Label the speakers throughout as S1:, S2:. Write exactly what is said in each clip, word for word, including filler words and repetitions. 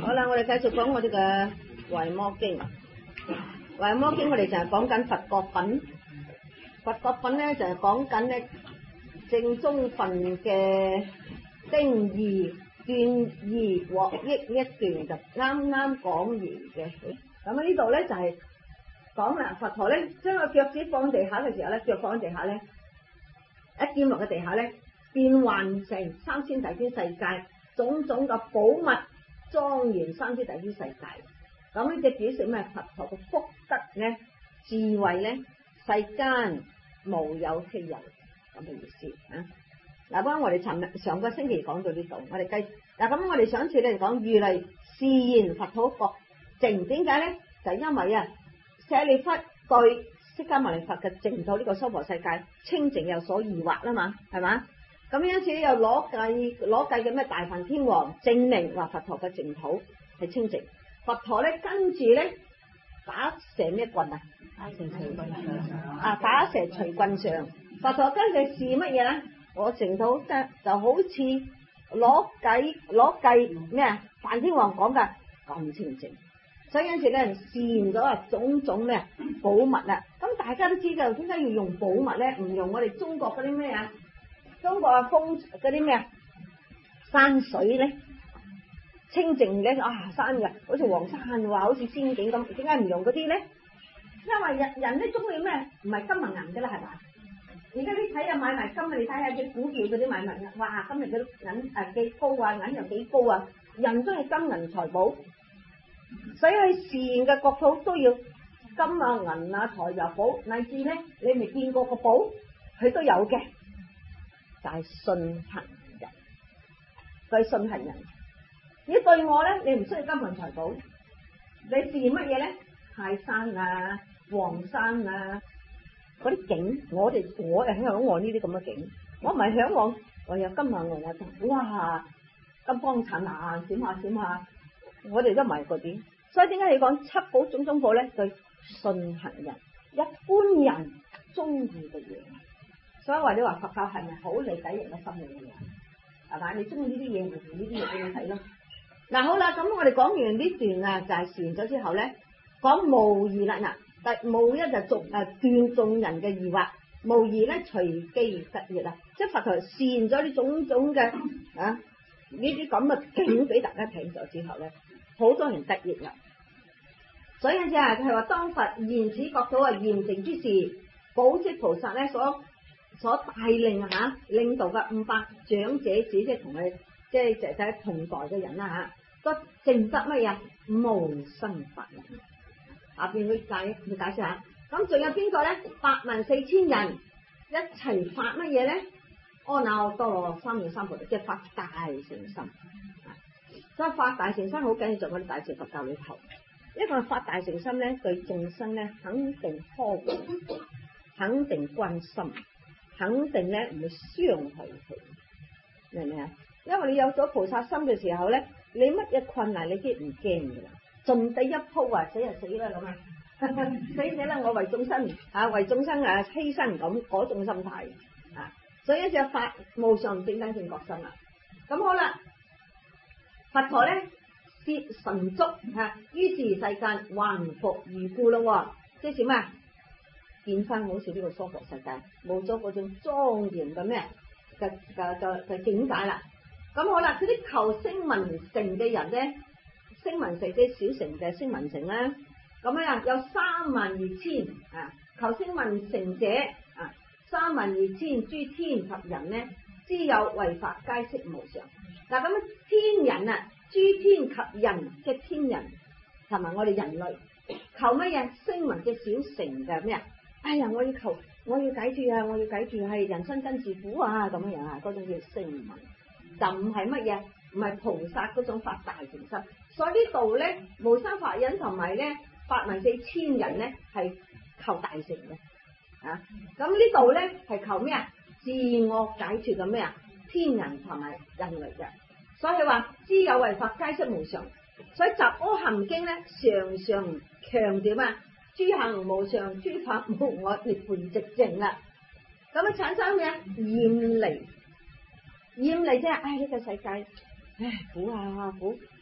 S1: 好啦，我哋繼續講我哋嘅維摩經。維摩經我哋就係講緊佛國品。佛國品咧就係講緊咧正宗分嘅丁二段二獲益呢一段就啱啱講完嘅。咁啊呢度咧就係講啦，佛陀咧將個腳趾放地下嘅時候咧，腳放喺地下咧，一掂落嘅地下咧，變幻成三千大千世界，種種嘅寶物莊嚴三千大千世界。咁呢只表示咩？佛陀嘅福德咧、智慧咧，世間無有稀有咁嘅意思啊！嗱，咁我哋尋日上個星期講到呢度，我哋繼嗱咁我哋上次咧講如來示現佛土國淨，點解咧？就係、因為啊，舍利弗對釋迦牟尼佛嘅淨土呢個娑婆世界清淨有所疑惑啦嘛，係嘛？咁因此又攞計攞計嘅咩大梵天王證明話佛陀嘅淨土係清淨。佛陀咧跟住咧打蛇咩棍啊？打蛇隨棍上啊！打蛇隨棍上。佛陀跟住示乜嘢咧？我淨土嘅就好似攞計攞計咩啊？梵天王講嘅咁清淨，所以因此咧示現咗啊種種咩寶物啊！咁大家都知道點解要用寶物咧？唔用我哋中國嗰啲咩啊？中國啊風嗰啲咩啊山水咧？清淨嘅啊山嘅，好似黃山話好似仙境咁，點解唔用嗰啲咧？因為人人都中意咩？唔係金銀銀噶啦，係嘛？而家你睇下買埋金啊，你睇下啲股票嗰啲買賣啊，哇！今日嗰啲銀誒幾高啊，銀又幾高啊，人都係金銀財寶，所以佢示現嘅國土都要金啊銀啊財又寶，乃至咧你未見過個寶，佢都有嘅，就係信行人，對信行人。你對我咧，你唔需要金銀財寶，你示現乜嘢咧？泰山啊、黃山啊，嗰啲景，我哋我係向往呢啲咁嘅景，我唔係向往我有金銀銀啊，哇金光燦爛閃下閃下，我哋都唔係嗰啲。所以點解你講七寶種種寶咧？對信行人，一般人中意嘅嘢。所以話你話佛教係咪好理解人嘅心理嘅嘢？係嘛？你中意呢啲嘢，咪用呢啲嘢俾你睇咯。嗱好啦，咁我哋講完呢段啊，就係示現咗之後咧，講無疑啦。嗱，第無一就逐誒斷眾人嘅疑惑，無疑咧隨機得益啦。即係佛陀示現咗呢種種嘅啊呢啲咁嘅景俾大家睇咗之後咧，好多人得益啦。所以即係佢話當佛現此國土啊嚴淨之時，寶積菩薩咧所所帶領嚇、啊、領導嘅五百長者子，即係同佢。即係就係同代嘅人啦嚇，個證得乜嘢？無生法忍。下邊會解會解釋下。咁仲有邊個咧？八萬四千人一齊發乜嘢咧？阿耨多羅三藐三菩提，即係發大乘心。所以發大乘心好緊要，在我哋大乘佛教裏頭，一個發大乘心咧，對眾生咧肯定呵護，肯定關心，肯定咧唔會傷害佢，明唔明啊？因為你有咗菩薩心嘅時候咧，你乜嘢困難你都唔驚噶啦，盡地一鋪啊，死就死啦咁啊，死死啦我為眾生啊，為眾生啊犧牲咁嗰種心態啊，所以就發無上正等正覺心啦。咁好啦，佛陀咧攝神足啊，於是世間還復如故咯，即係點啊？變翻好似呢個娑婆世界，冇咗嗰種莊嚴嘅咩嘅嘅嘅嘅境界啦。咁好啦，嗰啲求聲聞乘嘅人咧，聲聞乘即小乘嘅聲聞乘啦，咁樣有三萬二千啊，求聲聞乘者啊，三萬二千諸天及人咧，知有為法皆悉無常。嗱咁天人啊，諸天及人即係天人同埋我哋人類，求乜嘢？聲聞即小乘嘅咩啊？哎呀，我要求，我要解脫啊，我要解脫係人生根治苦啊，咁樣樣啊，嗰種叫聲聞。就唔係乜嘢，唔係菩薩嗰種發大乘心，所以呢度咧無生法忍同埋咧八萬四千人咧係求大乘嘅，啊咁呢度咧係求咩啊？自我解脫嘅咩啊？天人同埋人類嘅，所以話知有為法皆悉無常，所以《集阿含經》咧常常強調啊，諸行無常，諸法無我，涅槃寂靜啦，咁啊產生咩啊？厭離。厭離即係，唉呢個世界，唉苦啊苦，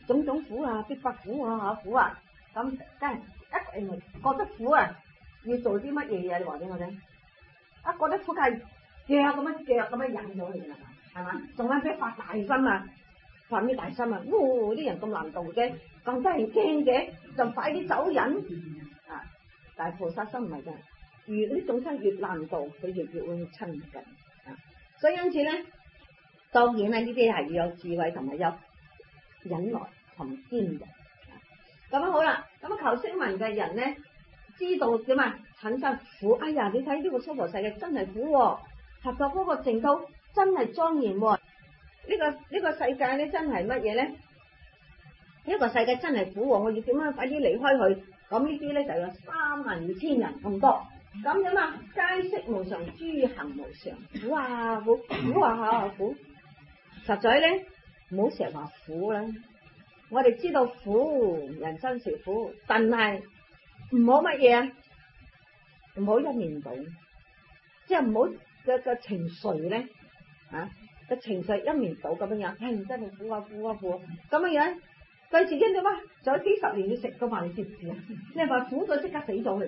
S1: 種種苦啊，逼迫苦啊嚇苦啊，咁梗係一誒覺得苦啊，要做啲乜嘢嘢？你話俾我聽。一覺得苦係腳咁樣腳咁樣引咗嚟啦，係嘛？仲有咩發大心啊？發咩大心啊？哇！啲人咁難度嘅，咁得人驚嘅，就快啲走人啊！但係菩薩心唔係㗎，越啲眾生越難度，佢越越會親近啊！所以因此咧，當然咧呢啲係要有智慧同埋有忍耐同堅忍。咁樣好啦，咁啊求聲聞嘅人咧，知道點啊產生苦。哎呀，你睇呢個娑婆世界真係苦喎，合作嗰個程度真係莊嚴喎。呢個呢個世界咧真係乜嘢咧？呢個世界真係苦喎，我要點樣快啲離開佢？咁呢啲咧就有三萬二千人咁多。咁點啊？皆識無常，諸行無常。哇，好苦啊嚇苦！實在咧，唔好成日話苦啦。我哋知道苦，人生是苦，但係唔好乜嘢啊？唔好一面倒，即係唔好嘅嘅情緒咧啊！嘅情緒一面倒咁樣樣，唉、哎，真係苦啊苦啊苦啊！咁樣樣對自己點啊？仲有幾十年要食嘅嘛？你知唔知啊？你係話苦到即刻死咗佢，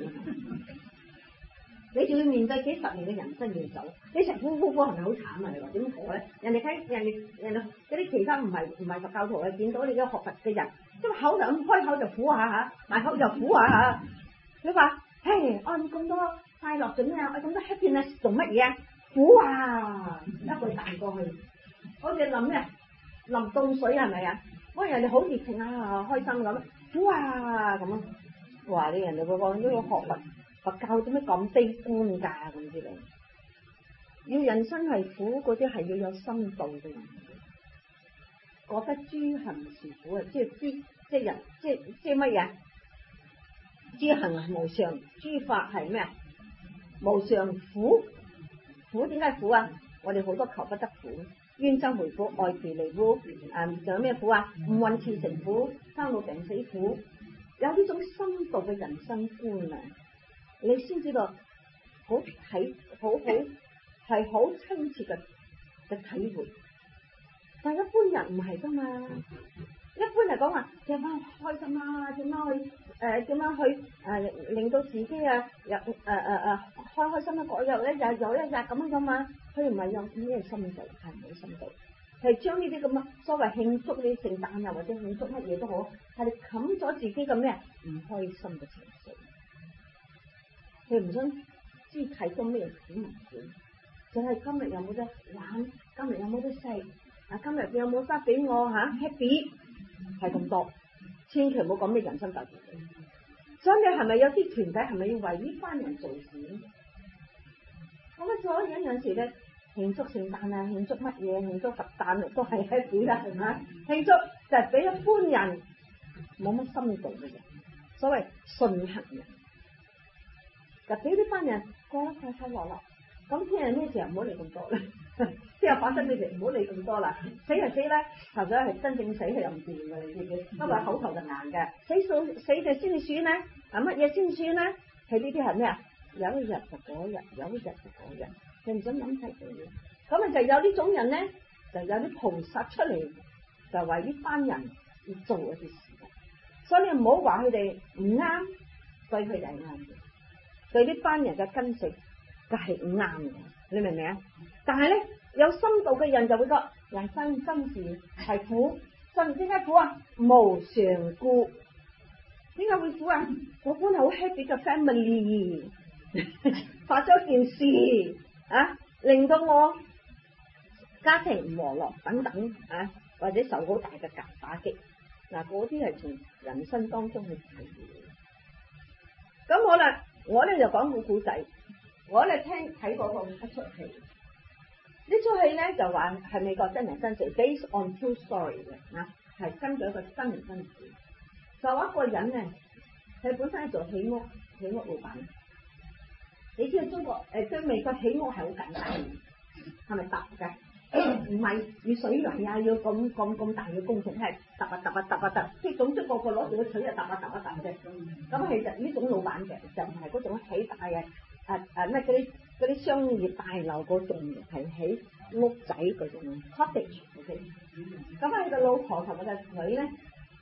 S1: 你仲要面對幾十年嘅人生要走，你成苦苦苦係咪好慘啊？你話點講咧？人哋睇人哋人哋嗰啲其他唔係唔係佛教徒啊，見到你嘅學佛嘅人，即係口就咁開口就苦下下，埋口就苦下下。你話嘿，我咁多快樂做咩啊？我咁多 happiness 做乜嘢啊？苦啊！一句彈過去，好似淋咩淋凍水係咪啊？喂，人哋好熱情啊，開心咁，苦啊咁啊！話你人哋會講呢個學佛佛教點解咁悲觀㗎咁之類？要人生係苦嗰啲係要有深度嘅人，覺得諸行是苦啊！即係知即係人即係即係乜嘢？諸行係無常，諸法係咩啊？無常苦。苦點解苦啊？我哋好多求不得苦，冤憎會苦，愛別離苦，誒仲有咩苦啊？五蘊熾盛苦，生老病死苦，有呢種深度嘅人生觀啊，你先知道好體好好係好親切嘅嘅體會。但係一般人唔係噶嘛，一般嚟講話點樣開心啊？點樣去誒？點、呃、樣去誒、呃？令到自己啊，又誒誒誒開開心一個日咧，又有一日咁樣噶嘛？佢唔係用咩深度，係冇深度，係將呢啲咁啊所謂慶祝啲聖誕啊，或者慶祝乜嘢都好，係冚咗自己嘅咩唔開心嘅情緒。佢唔想知睇到咩苦唔苦，就係、是、今日有冇得玩，今日有冇得食，啊今日佢有冇得俾我嚇、啊、happy。係咁多，千祈唔好講咩人生大事。所以你係咪有啲團體係咪要為呢班人做事？咁啊，所以有陣時咧慶祝聖誕啊，慶祝乜嘢，慶祝佛誕都係 happy 啦，係咪？慶祝就係俾一般人冇乜深度嘅人，所謂順行人，就俾呢班人過得快快樂樂。咁聽日咩時候唔好理咁多啦，聽日發生咩事唔好理咁多啦，死就死啦，頭咗係真正死係又唔掂嘅，你知唔知？不過口頭就硬嘅，死數死就先至算啦，啊乜嘢先算啦？係呢啲係咩啊？有一日就嗰日，有一日就嗰日，你唔想諗太多嘢。咁啊就有呢種人咧，就有啲菩薩出嚟，就為呢班人要做一啲事。所以你唔好話佢哋唔啱，對佢哋係啱嘅，對呢班人嘅根性。就係唔啱嘅，你明唔明啊？但係咧有深度嘅人就會覺人生真是係苦，真點解苦啊？無常故，點解會苦啊？我本來好 happy 嘅 family 發咗件事啊，令到我家庭唔和樂等等啊，或者受好大嘅打擊。嗱，嗰啲係從人生當中去體會。咁好啦，我咧就講個故仔。我哋聽睇過個一出戲，呢出戲咧就話係美國真人真事 ，based on true story 嘅，啊係根據一個真人真事。就一個人咧，佢本身係做起屋起屋老闆。你知道中國誒對美國起屋係好簡單嘅，係咪揼嘅？唔係要水泥啊，要咁咁咁大嘅工程，係揼啊揼啊揼啊揼，即係總之個個攞住個錘啊揼啊揼啊揼嘅。咁其實呢種老闆嘅就唔係嗰種起大嘅。誒誒咩嗰啲嗰啲商業大樓嗰種係起屋仔嗰種 cottage，OK。咁啊，佢個老婆同佢個女咧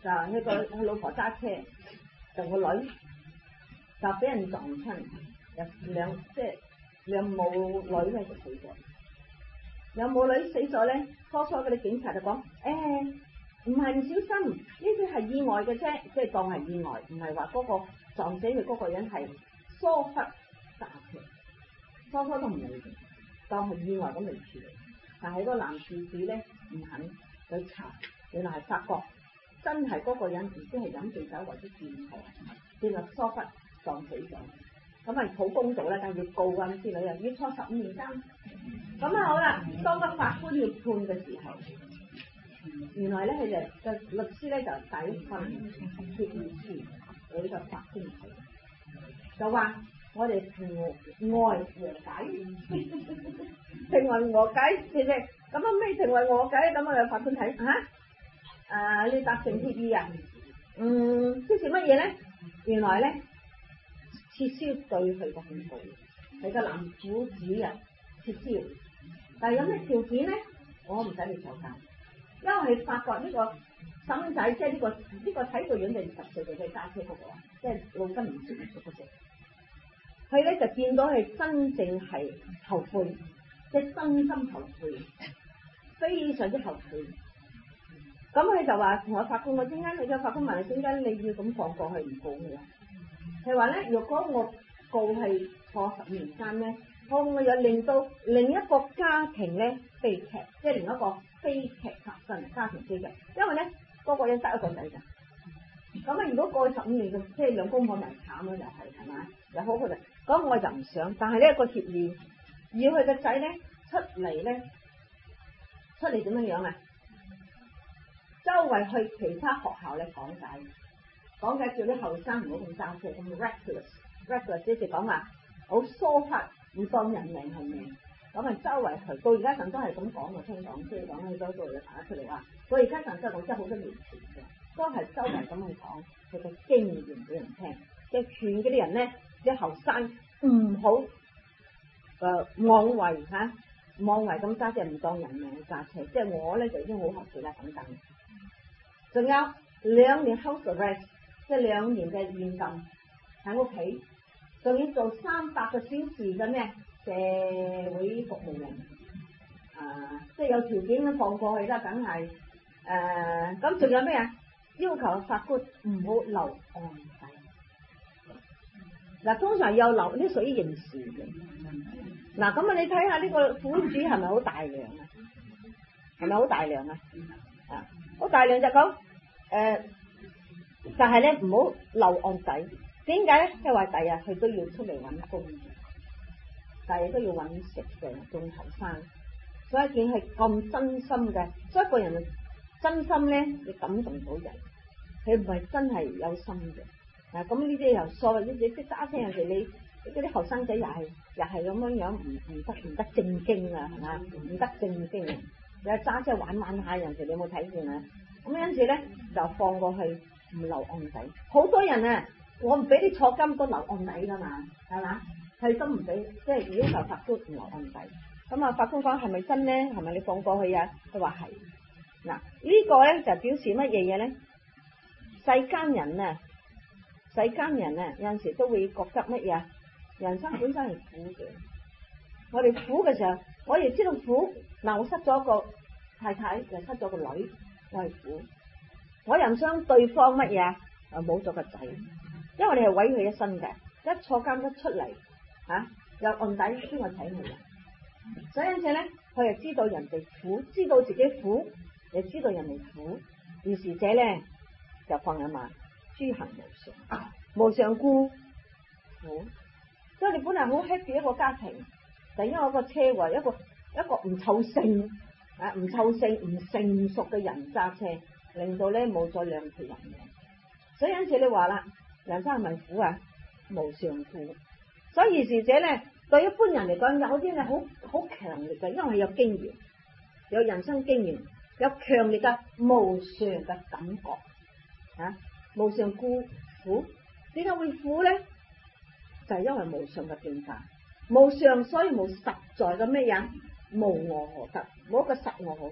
S1: 就係個佢老婆揸車，就個女就俾人撞親，有兩即係兩母女咧就死咗。兩母女死咗咧，初初嗰啲警察就講：誒唔係唔小心，呢啲係意外嘅啫，即係當係意外，唔係話嗰個撞死佢嗰個人係疏忽揸車，初初都唔理嘅，當係意外咁嚟處理。但係個男士子咧唔肯去查，原來係發覺真係嗰個人唔知係飲醉酒或者見錯，變係疏忽撞死咗。咁咪好公道咧，梗係要告啊之類啊，要坐十五年監。咁啊好啦，當個法官要判嘅時候，原來咧佢哋嘅律師咧就遞一份協議書俾個法官睇，就話我哋庭外和解，庭外和解，其實咁啊咩庭外和解？咁我哋法官睇嚇，啊你達成協議啊，嗯，即是乜嘢咧？原來咧撤銷對佢嘅控告，係個男主主人撤銷，但係有咩條件咧？我唔使你坐監。因為佢發覺呢個嬸仔，即係呢個呢、這個睇個樣就二十歲嘅揸車嗰個，即係老根唔熟熟嗰隻，佢咧就見到佢真正係後悔，即係真心後悔，非常之後悔。咁佢就話同我法官，我點解你個法官問你點解你要咁放過佢唔告佢啊？佢話咧，如果我告係坐十年監咧，我會有令到另一個家庭咧悲劇，即係另一個悲劇發生，家庭悲劇。因為咧嗰、那個人得一個仔㗎，咁啊如果過去十五年，即係兩公婆咪慘咯，又係係嘛，又好佢哋。咁我就唔想，但係呢一個協議，要佢個仔咧出嚟咧，出嚟點樣樣啊？周圍去其他學校咧講解，講解叫啲後生唔好咁揸車，咁 reckless，reckless 即係講話好疏忽，唔當人命係命。咁啊周圍去，到而家神都係咁講，我聽講，即係講起多度又打出嚟話，我而家神真係講真好多年前嘅，都係周圍咁去講佢嘅經驗俾人聽，即係勸嗰啲人咧，啲後生唔好誒妄為嚇，妄為咁揸車唔當人命去揸車。即係我咧就已經好後悔啦，等等。仲有兩年 house arrest， 即係兩年嘅軟禁喺屋企，仲要做三百個小時嘅咩社會服務人，啊，即係有條件咁放過去啦，梗係誒。咁仲有咩啊？要求法官唔好留案底。嗱，通常有留呢屬於刑事嘅。嗱，咁啊，你睇下呢個苦主係咪好大量啊？係咪好大量啊？啊！好大量就講，誒、呃，就係咧唔好留案底。點解咧？即係話第日佢都要出嚟揾工，第日都要揾食嘅，仲後生，所以見係咁真心嘅。所以一個人真心咧，你感動到人，佢唔係真係有心嘅。嗱，咁呢啲又所謂你你識揸車人哋，你嗰啲後生仔又係又係咁樣樣，唔唔得唔得正經啊，係嘛？唔得正經啊！你揸車玩玩下人哋，你有冇睇見啊？咁因此咧就放過去，唔留案底。好多人啊，我唔俾你坐監都留案底噶嘛，係嘛？佢都唔俾，即係要求法官唔留案底。咁啊，法官講係咪真咧？係咪你放過去啊？佢話係。嗱，呢個咧就表示乜嘢嘢咧？世間人啊，世間人啊，有陣時都會覺得乜嘢？人生本身係苦嘅。我哋苦嘅時候，我亦知道苦。嗱，我失咗個太太，又失咗個女，我係苦。我又唔想對方乜嘢啊，冇咗個仔，因為你係毀佢一生嘅。一坐監一出嚟，吓、啊、有案底，邊個睇佢啊？所以因此咧，佢又知道人哋苦，知道自己苦，又知道人哋苦。於是者咧就放一馬，諸行無常，無常故苦。所以你本來好 happy 一個家庭，就因為一個車禍，一個。一個唔湊性啊，唔湊性唔成熟嘅人揸車，令到咧冇咗兩條人命。所以因此你話啦，人生係咪苦啊？無常苦。所以是者咧，對一般人嚟講，有啲係好好強烈嘅，因為有經驗，有人生經驗，有強烈嘅無常嘅感覺啊。無常故苦，點解會苦咧？就係、是、因為無常嘅變化，無常所以無實在嘅咩嘢？無我可得，冇一個實我可得，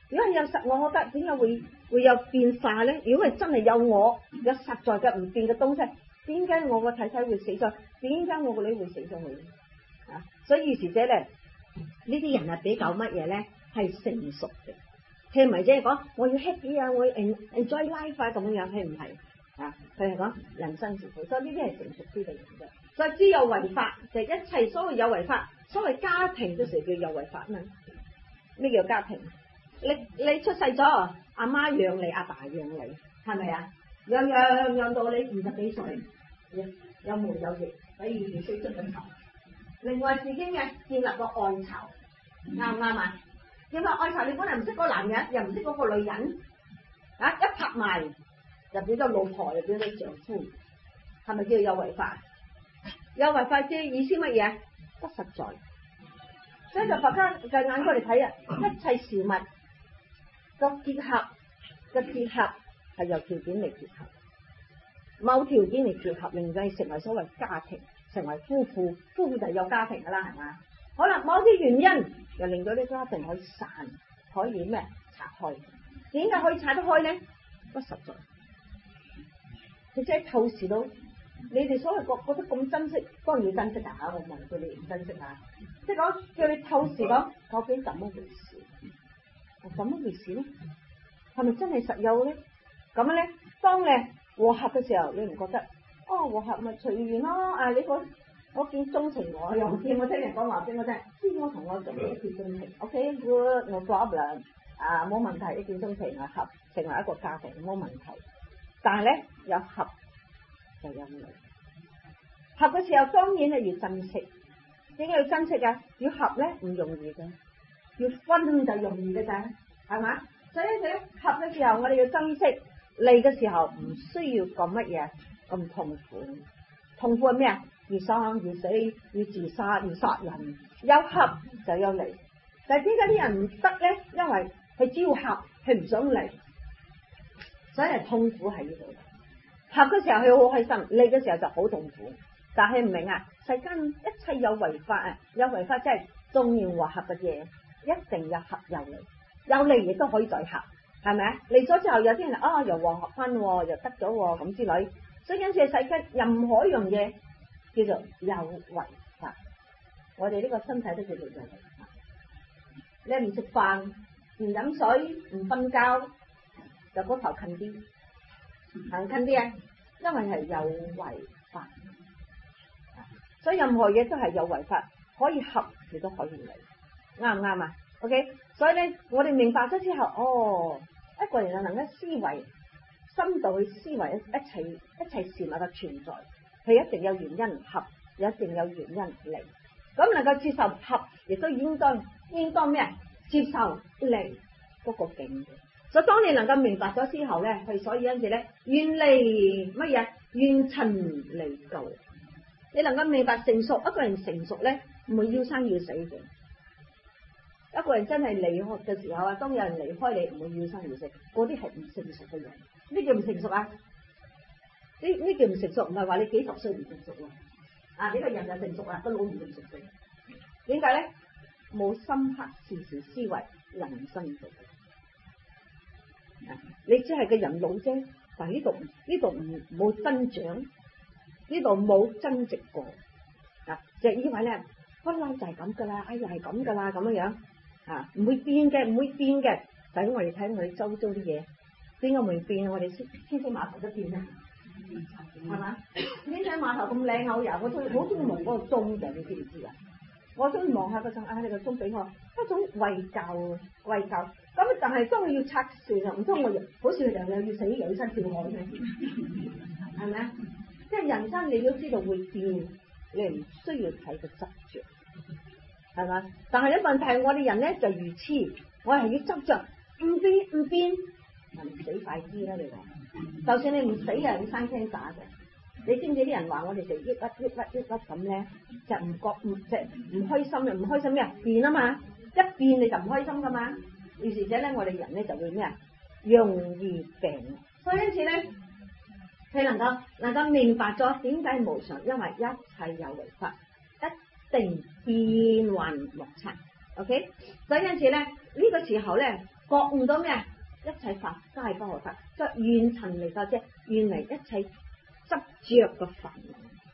S1: 如果係有實我，我覺得點解會會有變化咧？如果係真係有我，有實在嘅唔變嘅東西，點解我個太太會死咗？點解我個女會死咗佢？啊！所以於是者咧，呢啲人係比較乜嘢咧？係成熟嘅，佢唔係即係講我要 happy 啊，我要 enjoy life 啊咁樣，係唔係啊？佢係講人生是苦，所以呢啲係成熟啲嘅人啫。所以只有違法，就係、一切所謂有違法，所謂家庭嘅時候叫有違法嘛。咩叫家庭？你你出世咗，阿媽養你，阿爸養你，係咪啊？養養養到你二十幾歲，有毛有翼，所以二歲出緊頭。另外自己嘅建立個愛巢，啱唔啱啊？建立愛巢，你本來唔識嗰個男人，又唔識嗰個女人，啊一拍埋就變咗老婆，又變咗丈夫，係咪叫有違法？有違法即係意思乜嘢？不實在。所以就佛家嘅眼光嚟睇啊，一切事物個結合嘅結合係由條件嚟結合，某條件嚟結合，令佢成為所謂家庭，成為夫婦，夫婦就係有家庭噶啦，係嘛？好啦，某啲原因又令到呢個家庭可以散，可以咩拆開？點解可以拆得開咧？不實在，佢即係透視到。你哋所謂覺覺得咁珍惜，當然要珍惜啊！我問佢哋唔珍惜啊，即係講叫你透視講究竟怎麼回事？怎麼回事咧？係咪真係實有咧？咁樣咧，當你和合嘅時候，你唔覺得哦和合咪隨緣咯？啊，你講我見鍾情我，又唔見我聽人講話俾我聽，知我同我做一見鍾情 ，OK good no problem，啊冇問題，一見鍾情啊合成為一個家庭冇問題，但係咧有合。就有離合嘅時候，當然係要珍惜。點解要珍惜啊？要合咧唔容易嘅，要分就容易嘅咋，係嘛？所以咧合嘅時候，我哋要珍惜；離嘅時候，唔需要咁乜嘢咁痛苦。痛苦係咩啊？要生要死，要自殺，要殺人。有合就有離，但係點解啲人唔得咧？因為佢只要合，佢唔想離，所以係痛苦喺呢度。合嘅時候佢好開心，離嘅時候就好痛苦。但係唔明啊，世間一切有違法啊，有違法即係縱然和合嘅嘢，一定有合有離，有離亦都可以再合，係咪啊？離咗之後有啲人啊、哦、又和合翻，又得咗咁之類，所以因此世間任何一樣嘢叫做有違法，我哋呢個身體都叫做有違法。你唔食飯，唔飲水，唔瞓覺，就嗰頭近啲。行近啲啊，因為係有違法，所以任何嘢都係有違法，可以合亦都可以離，啱唔啱啊 ？OK， 所以咧，我哋明白咗之後，哦，一個人就能夠思維深度去思維一切一切事物嘅存在，佢一定有原因合，一定有原因離，咁能夠接受合，亦都應當應當咩？接受離嗰個境。所以當你能夠明白咗之後咧，佢所以因此咧，遠離乜嘢？遠塵離垢。你能夠明白成熟，一個人成熟咧，唔會要生要死嘅。一個人真係離開嘅時候啊，當有人離開你，唔會要生要死，嗰啲係唔成熟嘅人。呢叫唔成熟啊？呢呢叫唔成熟，唔係話你幾十歲唔成熟喎。啊，呢個人就成熟啦，個腦唔成熟嘅。點解咧？冇深刻時時思維人生嘅。你只係個人老啫，但係呢度呢度唔冇增長，呢度冇增值過啊！就以為咧，不嬲就係咁噶啦，哎呀係咁噶啦，咁樣樣啊，唔會變嘅，唔會變嘅。等我哋睇我哋周遭啲嘢，點解唔會變啊？我哋天星碼頭都變啦，係嘛？天星碼頭咁靚口油，我最好中意望嗰個鐘嘅，你知唔知啊？我中意望下個鐘，啊你個鐘俾我一種慰教啊，慰教。咁但係當佢要拆船啊，唔通我好似人又要死又要生跳海咩？係咪啊？即係人生你都知道會變，你唔需要睇個執着，係嘛？但係咧問題，我哋人咧就如痴，我係要執着唔變唔變，唔死快啲啦！你話，就算你唔死啊，你生聽打嘅。你知唔知啲人話我哋就抑鬱抑鬱抑鬱咁咧，就唔覺唔即係唔開心嘅，唔開心咩啊？變啊嘛，一變你就唔開心噶嘛。於是者咧，我哋人咧就會咩啊？容易病。所以因此咧，佢能夠能夠明白咗點解無常，因為一切有為法，一定變幻莫測。OK，所以因此咧呢、這個時候咧， 覺悟到咩？一切法皆不可得，即係願塵離垢啫，遠離一切執着嘅煩惱。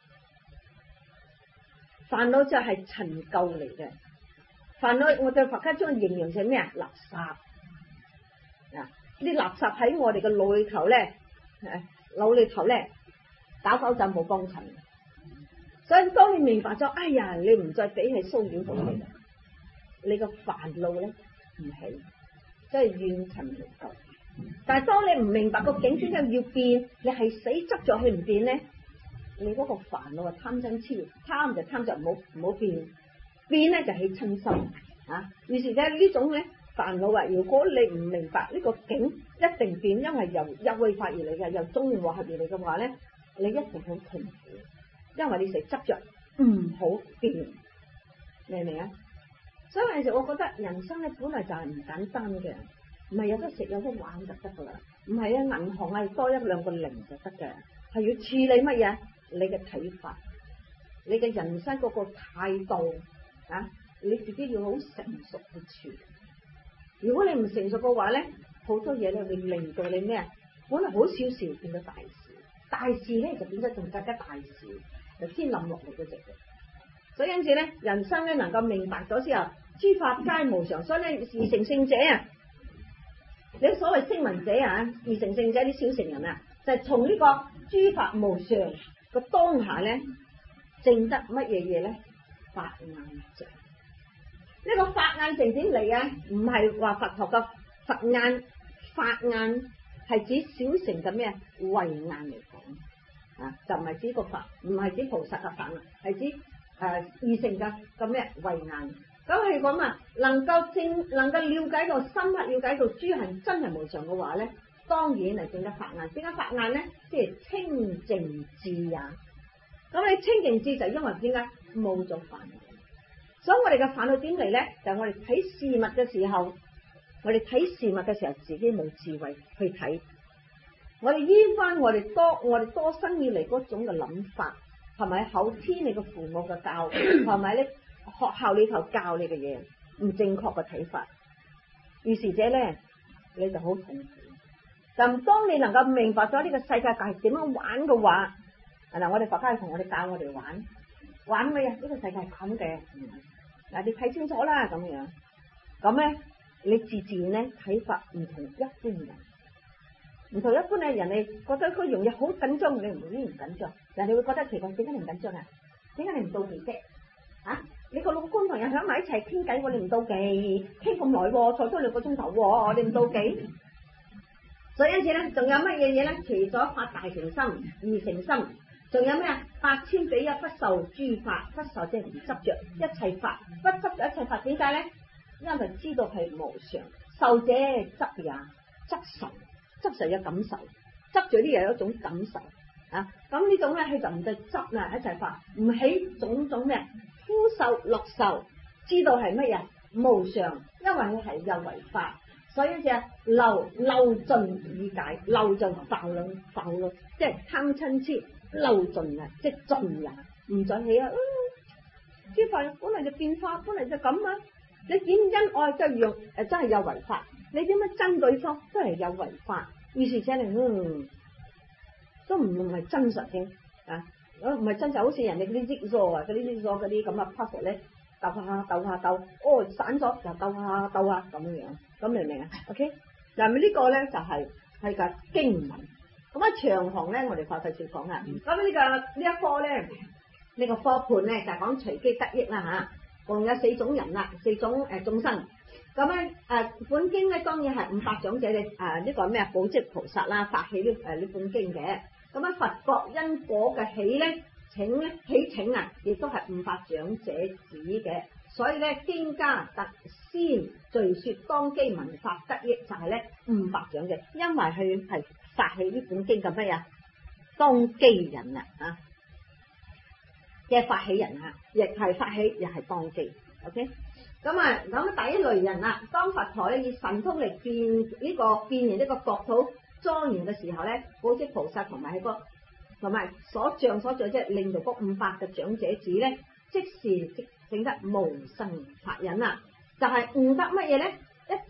S1: 煩惱就係塵垢嚟嘅，煩惱我哋佛家將形容成咩啊？垃圾啊！啲垃圾喺我哋嘅腦裏頭咧，誒腦裏頭咧搞搞震冇幫襯。所以當你明白咗，哎呀，你唔再俾佢騷擾到你啦，你個煩惱咧唔起，即係怨塵離垢。但係當你唔明白個境點解要變，你係死執咗佢唔變咧，你嗰個煩惱啊貪嗔痴，貪就貪就唔好唔好變，變咧就起嗔心啊。於是咧呢種咧煩惱啊，如果你唔明白呢個境一定變，因為由由慧法而嚟嘅，由中緣和合而嚟嘅話咧，你一定好痛苦。因為你成日執着唔好變，明唔明啊？所以其實我覺得人生咧本來就係唔簡單嘅，唔係有得食有得玩就得噶啦，唔係啊銀行係多一兩個零就得嘅，係要處理乜嘢？你嘅睇法，你嘅人生嗰個態度啊，你自己要好成熟去處理。如果你唔成熟嘅話咧，好多嘢咧會令到你咩啊？本來好小事變咗大事，大事咧就變咗仲更加大事。就天冧落嚟嗰隻嘅，所以因此咧，人生咧能夠明白咗之後，諸法皆無常，所以咧二乘聖者啊，你所謂聲聞者啊，二乘聖者啲小乘人啊，就係從呢個諸法無常個當下咧，證得乜嘢嘢咧？法眼淨。呢個法眼淨點嚟啊？唔係話佛學嘅佛眼，法眼係指小乘嘅咩慧眼嚟講。啊，就唔係指個法，唔係指菩薩嘅法啊，係指誒二乘嘅咁咩慧眼。咁係講啊，能夠正能夠了解到深刻了解到諸行真係無常嘅話咧，當然係證得法眼。點解法眼咧？即係清淨智也。咁你清淨智就因為點解冇咗煩惱？所以我哋嘅煩惱點嚟咧？就係我哋睇事物嘅時候，我哋睇事物嘅時候自己冇智慧去睇。我哋依翻我哋多我哋多生以嚟嗰種嘅諗法，係咪後天你嘅父母嘅教，係咪咧學校裏頭教你嘅嘢唔正確嘅睇法，於是者咧你就好痛苦。但當你能夠明白咗呢個世界係點樣玩嘅話，嗱我哋佛家同我哋教我哋玩玩咩啊？呢個世界係咁嘅，嗱你睇清楚啦咁樣，咁咧你自自然咧睇法唔同一般人。唔同一般嘅人，你覺得佢容易好緊張，你唔會唔緊張，人哋會覺得奇怪，點解你唔緊張啊？點解你唔到期啫？啊，你個老公朋友響埋一齊傾偈，我哋唔到期，傾咁耐，坐咗兩個鐘頭，我哋唔到期。所以因此咧，仲有乜嘢嘢咧？除咗發大乘心、二乘心，仲有咩啊？百千比一不受諸法，不受即係唔執着一切法，不執着一切法，點解咧？因為知道係無常，受者執也，執受。執受有感受，執住啲嘢有一種感受啊！咁呢種咧，佢就唔對執啦，一齊法唔起種種咩苦受、樂受，知道係乜嘢無常，因為佢係有為法，所以只漏漏盡理解，漏盡浮論浮論，即係貪嗔痴漏盡啊！即係盡也唔再起啊！諸法本來就變化，本來就咁啊！你點因愛都係用誒，真係有為法。你點樣憎對方都係有為法，於是者你嗯都唔唔係真實嘅啊，唔係真實，好似人哋嗰啲 jigsaw 啊，嗰啲 jigsaw 嗰啲咁啊 puzzle 咧，鬥下鬥下鬥，哦散咗又鬥下鬥下咁樣樣，咁明唔明啊 ？OK， 嗱呢個咧就係係個經文，咁啊長行咧我哋快快少講啊，咁呢、這個呢一科咧呢、這個科判咧就係講隨機得益啦吓，共有四種人啦，四種誒眾生。咁咧，誒本經咧當然係五百長者嘅誒呢個咩啊，寶積菩薩啦發起呢誒呢本經嘅。咁啊佛國因果嘅起咧請咧起請啊，亦都係五百長者指嘅。所以咧經家特先敘說當機聞法得益，就係咧五百長者，因為佢係發起呢本經嘅咩啊當機人啊啊嘅發起人啊，亦係發起，亦係當機。OK。咁啊，咁第一類人啦，當佛陀咧以神通嚟變呢、這個變形呢個國土莊嚴嘅時候咧，寶積菩薩同埋係個同埋所像所像即係令到嗰五百嘅長者子咧，即時即整得無生法忍啦，就係、是、悟得乜嘢咧？一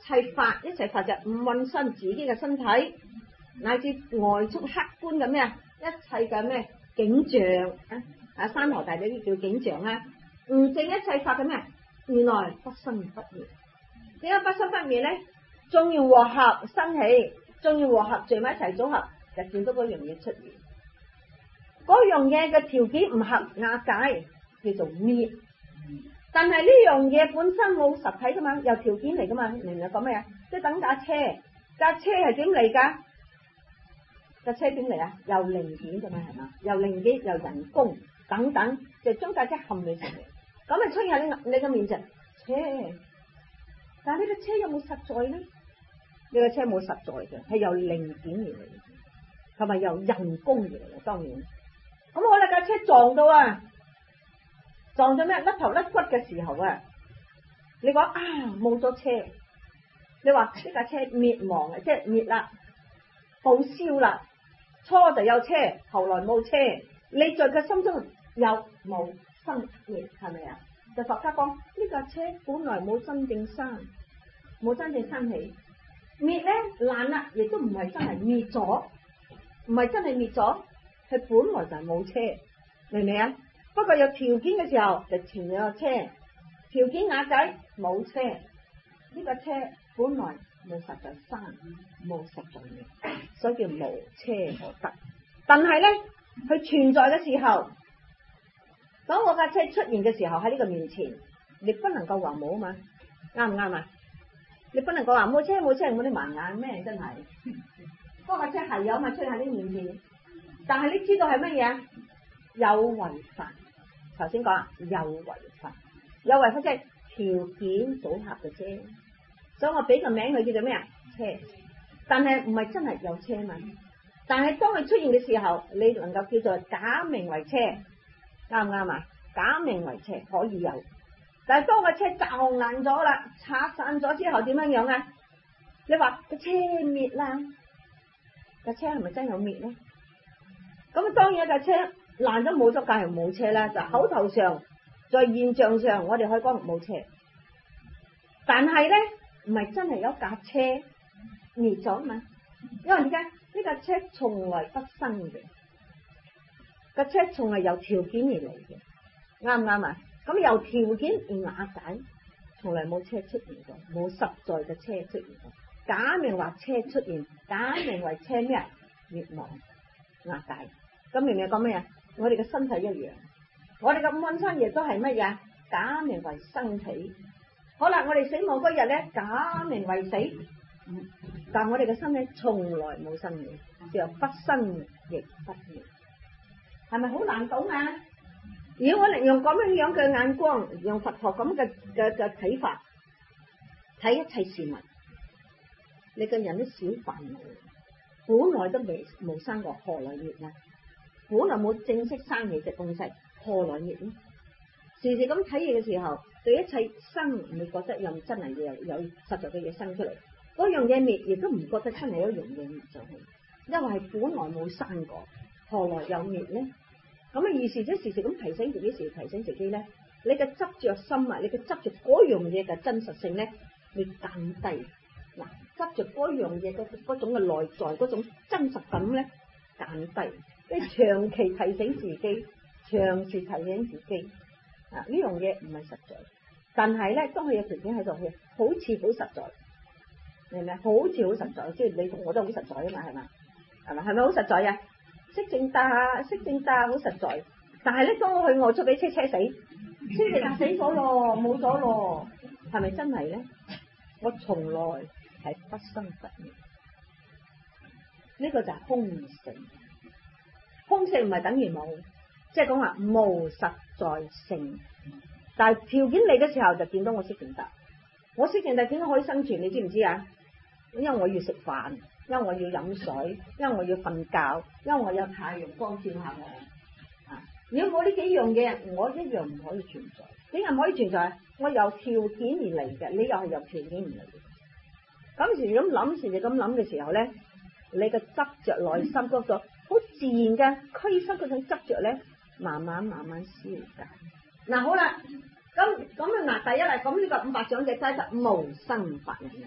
S1: 切法，一切法就唔運身自己嘅身體，乃至外出客觀嘅咩啊，一切嘅咩景象啊，啊山河大地啲叫景象啊，唔證一切法嘅咩，原來不生不滅。點解不生不滅咧？仲要和合生起，仲要和合聚埋一齊組合，就見到嗰樣嘢出現。嗰樣嘢嘅條件唔合瓦解，叫做滅。但係呢樣嘢本身冇實體噶嘛，有條件嚟噶嘛，明唔明講咩啊？即係等架車，架車係點嚟噶？架車點嚟啊？由零件噶嘛，係嘛？由零件，由人工等等，就將架車冚起上嚟，咁咪出現喺你你嘅面前車。但係呢個車有冇實在咧？呢個車冇實在嘅，係由零件而嚟，同埋由人工而嚟嘅。當然，咁我哋架車撞到啊！撞咗咩？甩頭甩骨嘅時候啊，你講啊冇咗車，你話呢架車滅亡啊，即係滅啦，報銷啦。初就有車，後來冇車，你在佢心中有冇生滅？係咪啊？就佛家講呢架車本來冇真正生，冇真正生起，滅咧爛啦，亦都唔係真係滅咗，唔係真係滅咗，佢本來就係冇車，明唔明啊？不過有條件嘅時候就前有車，條件瓦解冇車，呢個車本來冇實在生，冇實在滅，所以叫無車可得。但係咧，佢存在嘅時候，當我架車出現嘅時候喺呢個面前，你不能夠話冇啊嘛，啱唔啱啊？你不能夠話冇車冇車，冇啲盲眼咩？真係，嗰架車係有嘛出現喺你面前，但係你知道係乜嘢？有為法。頭先講啊，有為法，有為法即係條件組合嘅啫。所以我俾個名佢叫做咩啊？車。但係唔係真係有車嘛？但係當佢出現嘅時候，你能夠叫做假名為車，啱唔啱啊？假名為車可以有，但係當個車撞爛咗啦，拆散咗之後點樣樣啊？你話個車滅啦，個車係咪真有滅咧？咁當然架車爛咗冇咗，梗係冇車啦。就口頭上，在現象上，我哋可以講冇車。但係咧，唔係真係有架車滅咗嘛？因為點解呢架車從來不生嘅，架車從來由條件而嚟嘅，啱唔啱啊？咁由條件而瓦解，從來冇車出現過，冇實在嘅車出現過。假名話車出現，假名為車咩啊？滅亡瓦解。咁明唔明講咩啊？我哋嘅身體一樣，我哋嘅五蘊生亦都係乜嘢？假名為生起。好啦，我哋死亡嗰日咧，假名為死，但我哋嘅身體從來冇生嘅，叫不生亦不滅，係咪好難懂啊？如果我哋用咁樣樣嘅眼光，用佛學咁嘅嘅嘅睇法睇一切事物，你嘅人都少煩惱，本來都未冇生過，何來滅啊？本來冇正式生起嘅東西，何來滅呢？時時咁睇嘢嘅時候，對一切生，你覺得又真係有有實在嘅嘢生出嚟，嗰樣嘢滅，亦都唔覺得真係有一樣嘢滅咗去，因為係本來冇生過，何來有滅呢？咁啊，意思即係時時咁提醒自己，時時提醒自己咧，你嘅執着心啊，你嘅執着嗰樣嘢嘅真實性咧，你減低嗱，執着嗰樣嘢嗰嗰種嘅內在嗰種真實感咧減低，你長期提醒自己，長期提醒自己。啊！呢樣嘢唔係實在，但係咧，當佢有條件喺度，佢好似好實在，明唔明？好似好實在，即係你同我都好實在啊嘛，係嘛？係嘛？係咪好實在啊？識正大，識正大，好實在。但係咧，當我去外出俾車車死，車就死咗咯，冇咗咯，係咪真係咧？我從來係不生不滅，呢個就係空性。空性唔係等於冇。即係講話無實在性，但係條件嚟嘅時候就見到我識正大，我識正大點解可以生存？你知唔知啊？因為我要食飯，因為我要飲水，因為我要瞓覺，因為我有太陽光照下我。啊！如果冇呢幾樣嘢，我一樣唔可以存在。點解唔可以存在？我由條件而嚟嘅，你又係由條件而嚟嘅。咁時咁諗，時咁諗嘅時候咧，你嘅執着內心嗰個好自然嘅驅使嗰種執着咧。慢慢慢慢消解。嗱、啊、好啦，咁咁啊嗱，第一啦，咁呢個五百長者齋得無生法忍啊，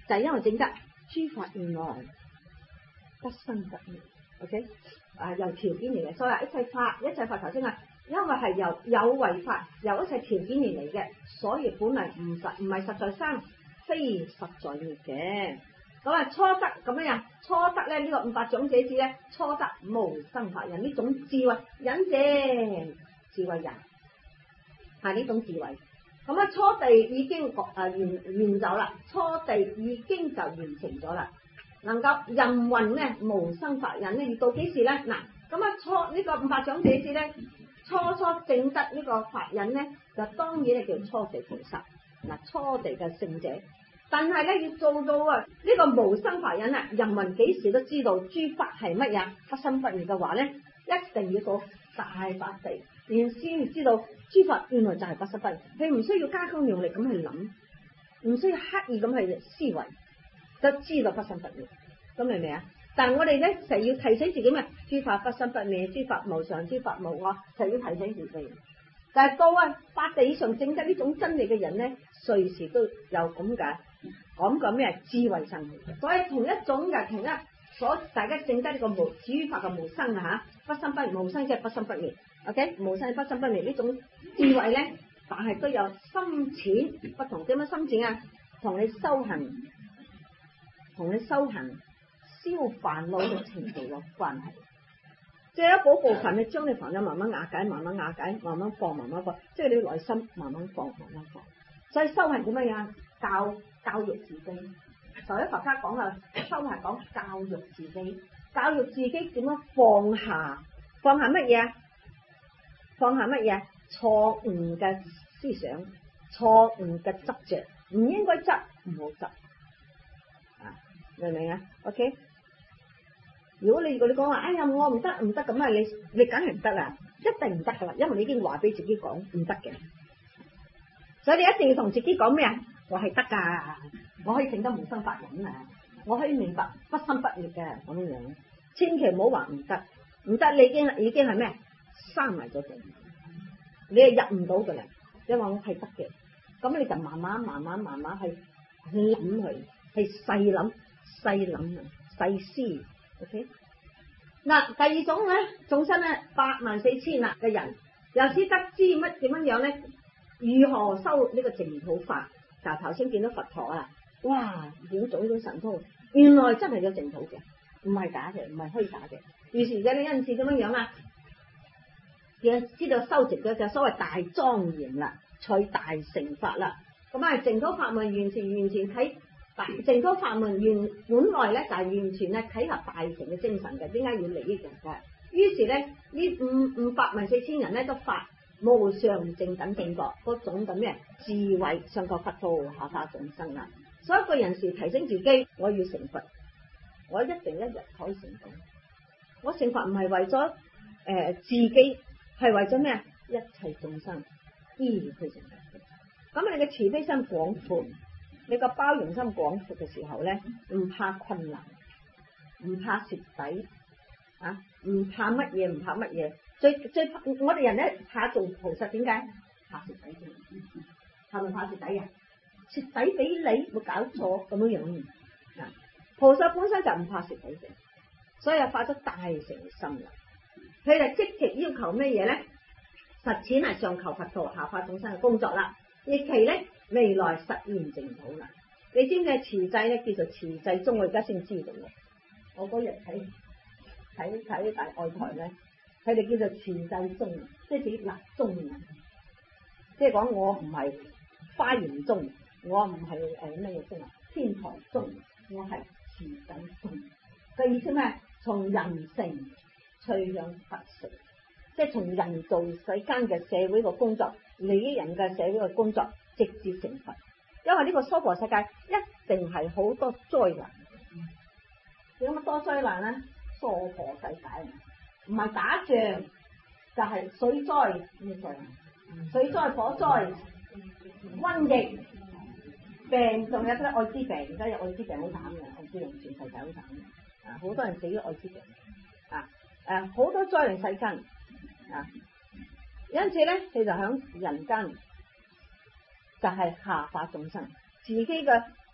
S1: 就係因為證得諸法原來不生不滅。OK 啊，由條件嚟嘅，所以話一切法一切法頭先啊，因為係由有為法由一切條件而嚟嘅，所以本嚟唔實唔係實在生，非實在滅嘅。咁啊初得咁樣啊，初得咧呢、這個五百種者智咧，初得無生法忍呢種智慧忍者智慧人係呢種智慧。咁啊初地已經誒完完走啦，初地已經就完成咗啦，能夠任運咧無生法忍咧，要到幾時咧？嗱，咁啊初呢個五百種者智咧，初初證得呢個法忍咧，就當然係叫初地菩薩嗱，初地嘅聖者。但係咧要做到啊呢個無生法忍啊，人民幾時都知道諸法係乜嘢不生不滅嘅話咧，一定要到大法地，然先知道諸法原來就係不生不滅。你唔需要加工用力咁去諗，唔需要刻意咁去思維，就知道不生不滅。咁明唔明啊？但係我哋咧成日要提醒自己咩？諸法不生不滅，諸法無常，諸法無我，就要提醒自己。但係到啊八地以上證得呢種真理嘅人咧，隨時都有咁嘅講個咩智慧生活。所以同一種嘅同一所大家證得呢個無諸法嘅無生啊嚇，不生不滅，無生即係不生不滅。OK， 無生不生不滅呢種智慧咧，但係都有深淺不同。點樣深淺啊？同你修行，同你修行消煩惱嘅程度有關係。即係一嗰部分，你將你煩惱慢慢瓦解，慢慢瓦解，慢慢放，慢慢放，即係你內心慢慢放，慢慢放。所以修係點樣呀？教教育自己。所以佛家講啊，修係講教育自己，教育自己點樣放下，放下乜嘢？放下乜嘢？錯誤嘅思想，錯誤嘅執着，唔應該執，唔好執。啊，明唔明啊 ？OK。如果你如果你講話，哎呀我唔得唔得咁啊，你你梗係唔得啦，一定唔得噶啦，因為你已經話俾自己講唔得嘅，所以你一定要同自己講咩啊？我係得噶，我可以證得無生法忍啊，我可以明白不生不滅嘅咁樣，千祈唔好話唔得，唔得你已經已經係咩？閂埋咗佢，你係入唔到噶啦，你話我係得嘅，咁你就慢慢慢慢慢慢去諗佢，去細諗細諗啊，細思。OK， 嗱第二種咧，眾生咧八萬四千啦嘅人，又先得知乜點樣樣咧？如何修呢個淨土法？嗱頭先見到佛陀啊，哇，點做呢種神通？原來真係有淨土嘅，唔係假嘅，唔係虛假嘅。於是者你因此點樣樣啊？要知道修直嘅就所謂大莊嚴啦，取大乘法啦。咁啊淨土法門完全完全睇。淨土法門原本來咧就係完全咧契合大乘嘅精神嘅，點解要利益人嘅？於是咧呢五五百萬四千人咧都發無上正等正覺嗰種咁嘅智慧，上求佛道，下化眾生啦。所以一個人時提醒自己，我要成佛，我一定一日可以成功。我成佛唔係為咗誒、呃、自己，係為咗咩啊？一切眾生依然去成佛。咁你嘅慈悲心廣闊。你個包容心廣闊嘅時候咧，唔怕困難，唔怕蝕底，啊，唔怕乜嘢，唔怕乜嘢。最最怕我哋人咧怕做菩薩，點解？怕蝕底啫，係咪怕蝕底啊？蝕底俾你，冇搞錯咁樣樣。啊，菩薩本身就唔怕蝕底嘅，所以又發咗大乘心啦。佢哋積極要求咩嘢咧？實踐係上求佛道，下化眾生嘅工作啦。亦其咧未來實現淨土啦。你知唔知慈濟咧叫做慈濟宗？我而家先知道喎。我嗰日睇睇睇大愛台咧，佢哋叫做慈濟宗，即係指立宗，即係講我唔係花園宗，我唔係誒咩嘢宗啊？天台宗，我係慈濟宗。嘅意思咩？從人性趨向佛性，即係從人造世間嘅社會個工作。利益人嘅社會嘅工作，直接成佛。因為呢個娑婆世界一定係好多災難。點解多災難咧？娑婆世界唔係打仗，就係、是、水災咩災難？水災、火災、瘟疫、病，仲有啲艾滋病。而家有艾滋病好慘嘅，艾滋病全世界好慘嘅。啊，好多人死於艾滋病。啊，誒，好多災難世間。啊。因此咧，佢就喺人間就係下化眾生，自己嘅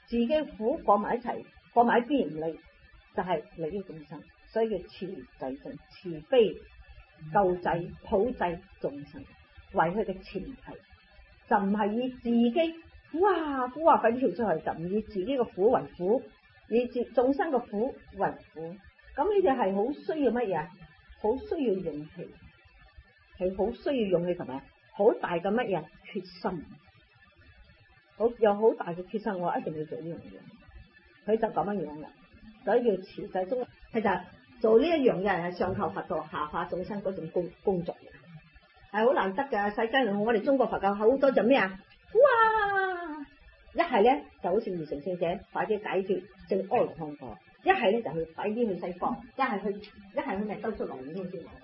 S1: 自己苦放埋一齊，放埋一邊唔理，就係利益眾生，所以叫慈濟眾，慈悲救濟普濟眾生為佢嘅前提，就唔係以自己哇苦啊快啲跳出去，就唔以自己嘅苦為苦，以眾生嘅苦為苦。咁呢啲係好需要乜嘢？好需要勇氣，係好需要勇氣同埋好大嘅乜嘢決心，好有好大嘅決心，我一定要做呢樣嘢。佢就咁樣樣啦，所以叫慈濟宗。其實做呢一樣嘢係上求佛道下化眾生嗰種工工作，係好難得噶。世間我哋中國佛教好多就咩啊？哇！一係咧就好似二乘聖者快啲解決正阿羅漢果，一係咧就去快啲去西方，一係去一係去咩兜出來咁先講。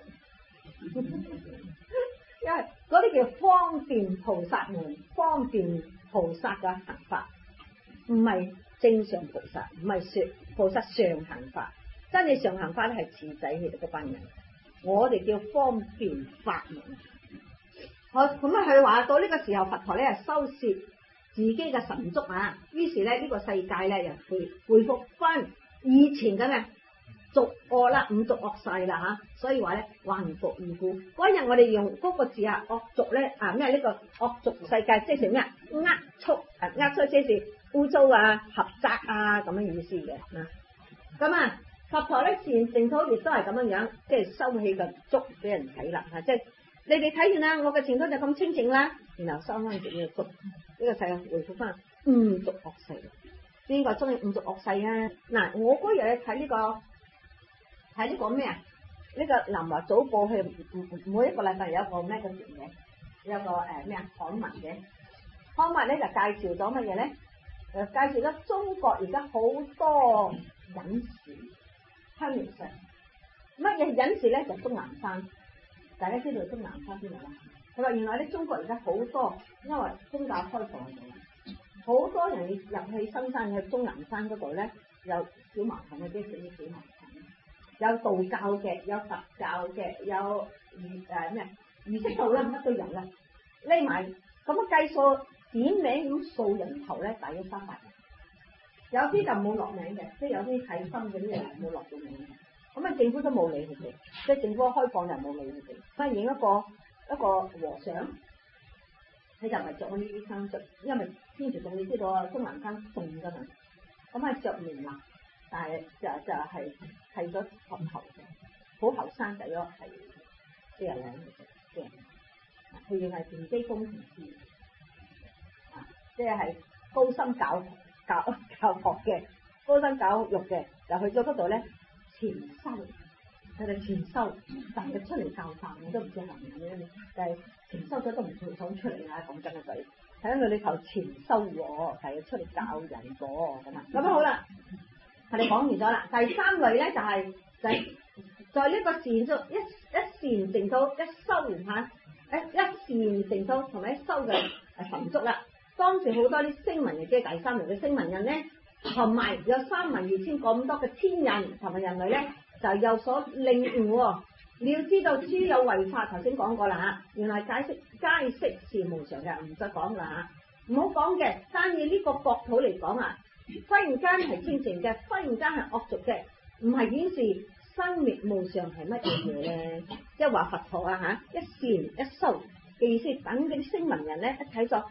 S1: 因為嗰啲叫方便菩薩門，方便菩薩嘅行法，唔係正常菩薩，唔係說菩薩上行法。真係上行法咧係慈濟佢哋嗰班人，我哋叫方便法門。好，咁啊佢話到呢個時候，佛陀咧係收攝自己嘅神足啊，於是咧呢個世界咧又恢恢復翻以前嘅咩俗惡啦，五族惡世啦吓，所以話咧還復如故。嗰日我哋用嗰個字啊，惡俗咧啊咩呢個惡俗世界，即係咩呃畜啊，呃畜即係污糟啊、狹窄啊咁樣意思嘅嗱。咁啊，佛陀咧善淨土亦都係咁樣樣，即係收起個足俾人睇啦吓，即係你哋睇見啦，我嘅淨土就咁清淨啦，然後收翻自己嘅足，呢、這個世界回復翻五族惡世。邊個中意五族惡世啊？嗱，我嗰日睇呢個睇呢個咩啊？呢、這個南華早報係每一個禮拜有一個咩嘅節嘅，有個誒咩啊刊文嘅刊文咧就介紹咗乜嘢咧？誒介紹咗中國而家好多隱士，黑面上乜嘢隱士咧？就鍾南山，大家知道鍾南山邊度啦？佢話原來咧中國而家好多，因為宗教開放咗。好多人要入去深山去終南山嗰度咧，有小茅棚嘅，即係啲小茅棚，有道教嘅，有佛教嘅，有儀誒咩儀式度啦，乜都有啦。匿埋咁樣計數點名咁數人頭咧，大約三百人。有啲就冇落名嘅，即係有啲睇心嗰啲人冇落到名嘅。咁啊，政府都冇理佢哋，即係政府開放就冇理佢哋。反而影一個一個和尚。佢就唔係着呢啲衫着，因為天主教你知道啊，鍾南山凍噶嘛，咁係着棉衲，但係就就係剃咗頭頭嘅，好後生仔咯，係四廿零嘅，佢亦係電機工程師，啊，即係高深教教教學嘅，高深教育嘅，就去咗嗰度咧潛修。佢哋潛修，但係佢出嚟教法，我都唔知係唔係咩，但係潛修咗都唔會想出嚟啊！講真嘅句，睇緊佢裏頭潛修喎，係出嚟教人咗咁啊！咁好啦，我哋講完咗啦。第三類咧就係、是、就係在呢個善足一一善淨土一修完下，一一善淨土同埋一修嘅誒神足啦。當時好多啲聲聞人，即係第三類嘅聲聞人咧，同埋有三萬二千咁多嘅天人同埋人類咧。就有所領悟、哦，你要知道諸有為法，頭先講過啦嚇。原來解釋皆悉是無常嘅，唔再講啦嚇。唔好講嘅，單以呢個國土嚟講啊，忽然間係清淨嘅，忽然間係惡俗嘅，唔係顯示生滅無常係乜嘢嘢咧？即係話佛陀啊嚇，一善一修嘅意思，等嗰啲聲聞人咧一睇咗，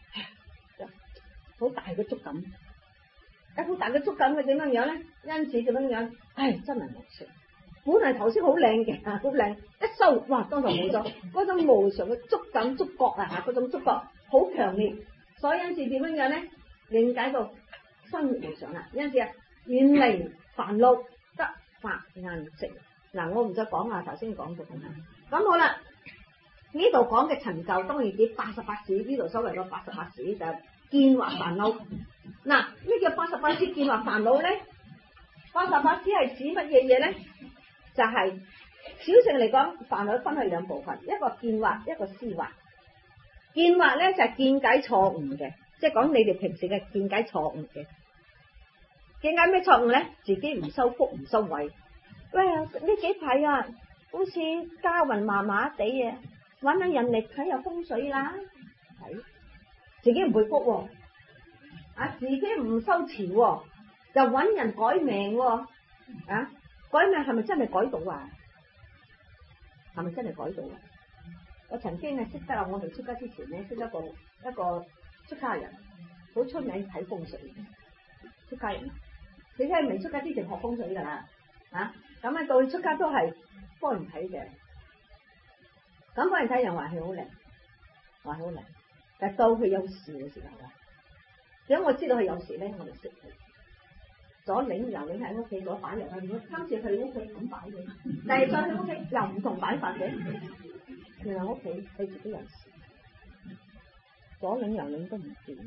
S1: 好大嘅觸感。一好大嘅觸感，佢點樣樣咧？因此點樣樣？唉，真係無常。本嚟頭先好靚嘅，好靚，一收，哇，當堂冇咗。嗰種無常嘅觸感、觸覺啊，嗰種觸覺好強烈。所以因此點樣樣咧？理解到生滅無常啦。因此啊，遠離煩惱，得法眼淨。嗱，我唔再講啦，頭先講咗咁啦。咁好啦，呢度講嘅陳舊當然指八十八使，呢度所謂嘅八十八使就見惑煩惱。嗱，咩叫八十八使見惑煩惱咧？八十八使係指乜嘢嘢咧？就係、是、小乘嚟講，煩惱分去兩部分，一個見惑，一個思惑。見惑咧就係、是、見解錯誤嘅，即係講你哋平時嘅見解錯誤嘅。見解咩錯誤咧？自己唔修福唔修慧。喂，呢幾排啊，好似家運麻麻地啊，搵下人嚟睇下風水啦，係自己唔會福喎。 啊，自己唔修持喎，就揾人改命喎，啊，改命係咪真係改到啊？係咪真係改到啊？我曾經係識得啊，我未出家之前咧，識得一個一個出家人，好出名睇風水嘅出家人。你睇未出家之前學風水㗎啦，啊，咁啊到出家都係幫人睇嘅。咁幫人睇人話佢好靚，話好靚，但係到佢有事嘅時候啊，如果我知道佢有事咧，我就識佢。左領右領喺屋企，左擺右擺，如果今次去屋企咁擺嘅，但係再去屋企又唔同擺法嘅，原來屋企佢自己有事，左領右領都唔掂。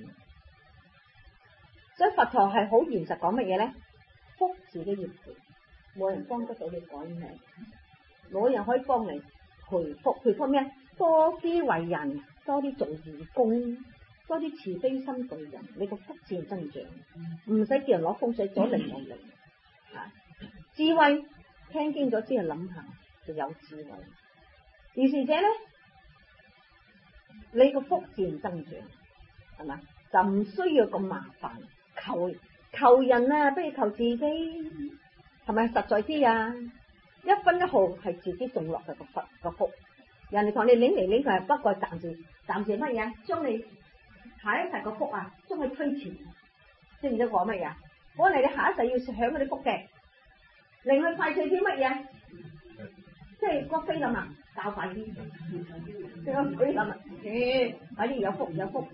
S1: 所以佛陀係好現實講乜嘢咧？福自己要賠，冇人幫得到你改命，冇人可以幫你賠福。賠福咩？多啲為人，多啲做義工，多啲慈悲心對人，你個福自然增長。唔使叫人攞風水左領右領啊！智慧聽經咗之後諗下就有智慧。而是者咧，你個福自然增長，係嘛？就唔需要咁麻煩。求求人啊，不如求自己，係咪實在啲啊？一分一毫係自己種落嘅個福個福，人哋同你領嚟領去，不過暫時暫時乜嘢？將你下一世個福啊，將佢推前，知唔知講乜嘢？我嚟你下一世要享嗰啲福嘅，令佢快脆啲乜嘢？即係國飛咁啊，較快啲，即係佢咁啊，誒，快啲有福有福，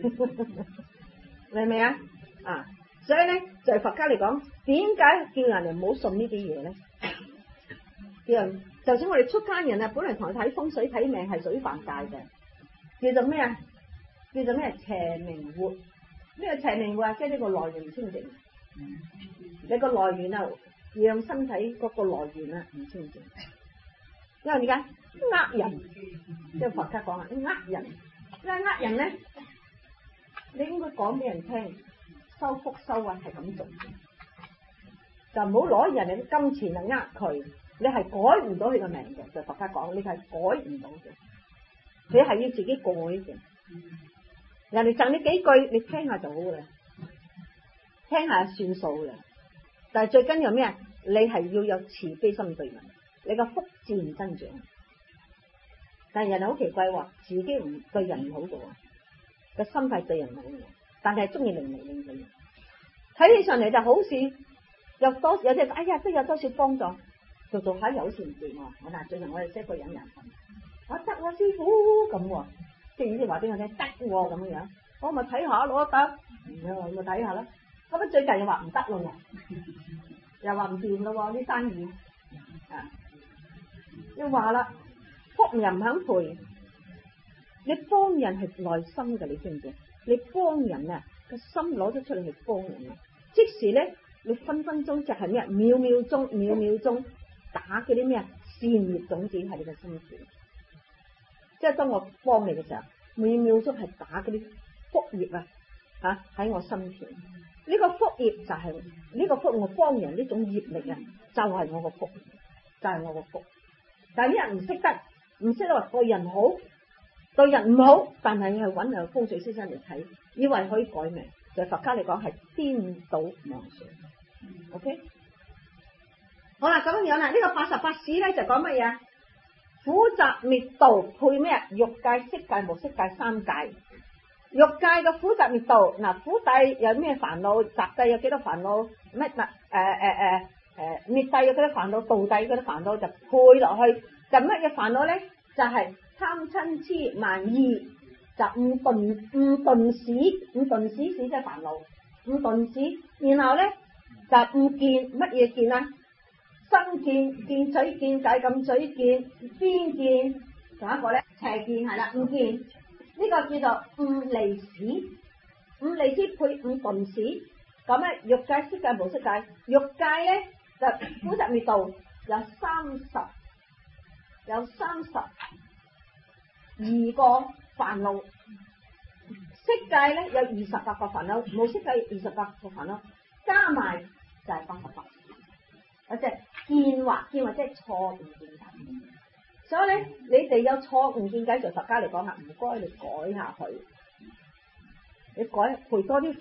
S1: 明唔明啊？啊，所以咧，就係佛家嚟講，點解叫人哋唔好信呢啲嘢咧？叫人，就算我哋出家人啊，本來同佢睇風水睇命係屬於犯戒嘅，叫做咩啊？叫做咩？邪命活。咩邪命活啊？即係呢個來源唔清淨，你個來源啊，讓身體嗰個來源啊唔清淨。因為點解？呃人，即係佛家講啊，呃人，因為呃人咧，你應該講俾人聽。收福收運係咁做，就唔好攞人哋嘅金錢嚟呃佢，你係改唔到佢個命嘅。就佛家講，你係改唔到嘅，你係要自己改嘅。人哋贈你幾句，你聽下就好啦，聽下算數啦。但係最緊要咩啊？你係要有慈悲心對人，你個福自然增長。但係人哋好奇怪喎，自己唔對人唔好嘅喎，個心態對人唔好嘅。但係中意零零零零，睇起上嚟就好似有多有啲，哎呀都有多少幫助，做做下有時唔掂喎。我嗱最近我哋識一個人人，我得喎師傅咁喎，即係意思話俾我聽得喎咁樣，我咪睇下攞得，我咪睇下啦。咁啊最近又話唔得咯，又話唔掂咯啲生意，啊，又話啦，福又唔肯賠，你幫人係內心嘅，你知唔知？你幫人啊，個心攞咗出嚟去幫人啊！即時咧，你分分鐘就係咩？秒秒鐘、秒秒鐘打嗰啲咩善業種子喺你嘅心田。即係當我幫你嘅時候，秒秒鐘係打嗰啲福業啊！吓喺我心田。呢個福業就係呢個福，我幫人呢種業力啊，就係我個福，就係我個福。但係啲人唔識得，唔識得話對人好。對人唔好，但係去揾個風水先生嚟睇，以為可以改命，就佛家嚟講係顛倒妄想。OK， 好啦，咁樣啦，呢個八十八使咧就講乜嘢？苦集滅道配咩？欲界、色界、無色界三界。欲界嘅苦集滅道，嗱，苦諦有咩煩惱？集諦有幾多煩惱？乜嗱？誒誒誒誒，滅諦有幾多煩惱？道諦嗰啲煩惱就配落去，就乜嘢煩惱咧？就係、是。貪嗔痴慢疑，就五鈍五鈍使，五鈍使使即係煩惱，五鈍使。然後咧就五見，乜嘢見啊？身見、見取見、戒禁取見、邊見，仲有一個咧邪見係啦，五見。呢、這個叫做五利使，五利使配五鈍使。咁咧欲界、色界、無色界，欲界咧就苦集滅道有三十，有三十。二個煩惱，色界咧有二十八個煩惱，無色界二十八個煩惱，加埋就係八十八。有隻見惑，見惑即係錯誤見解。所以咧，你哋有錯誤見解，就佛家嚟講啊，唔該你改下佢，你改配多啲福，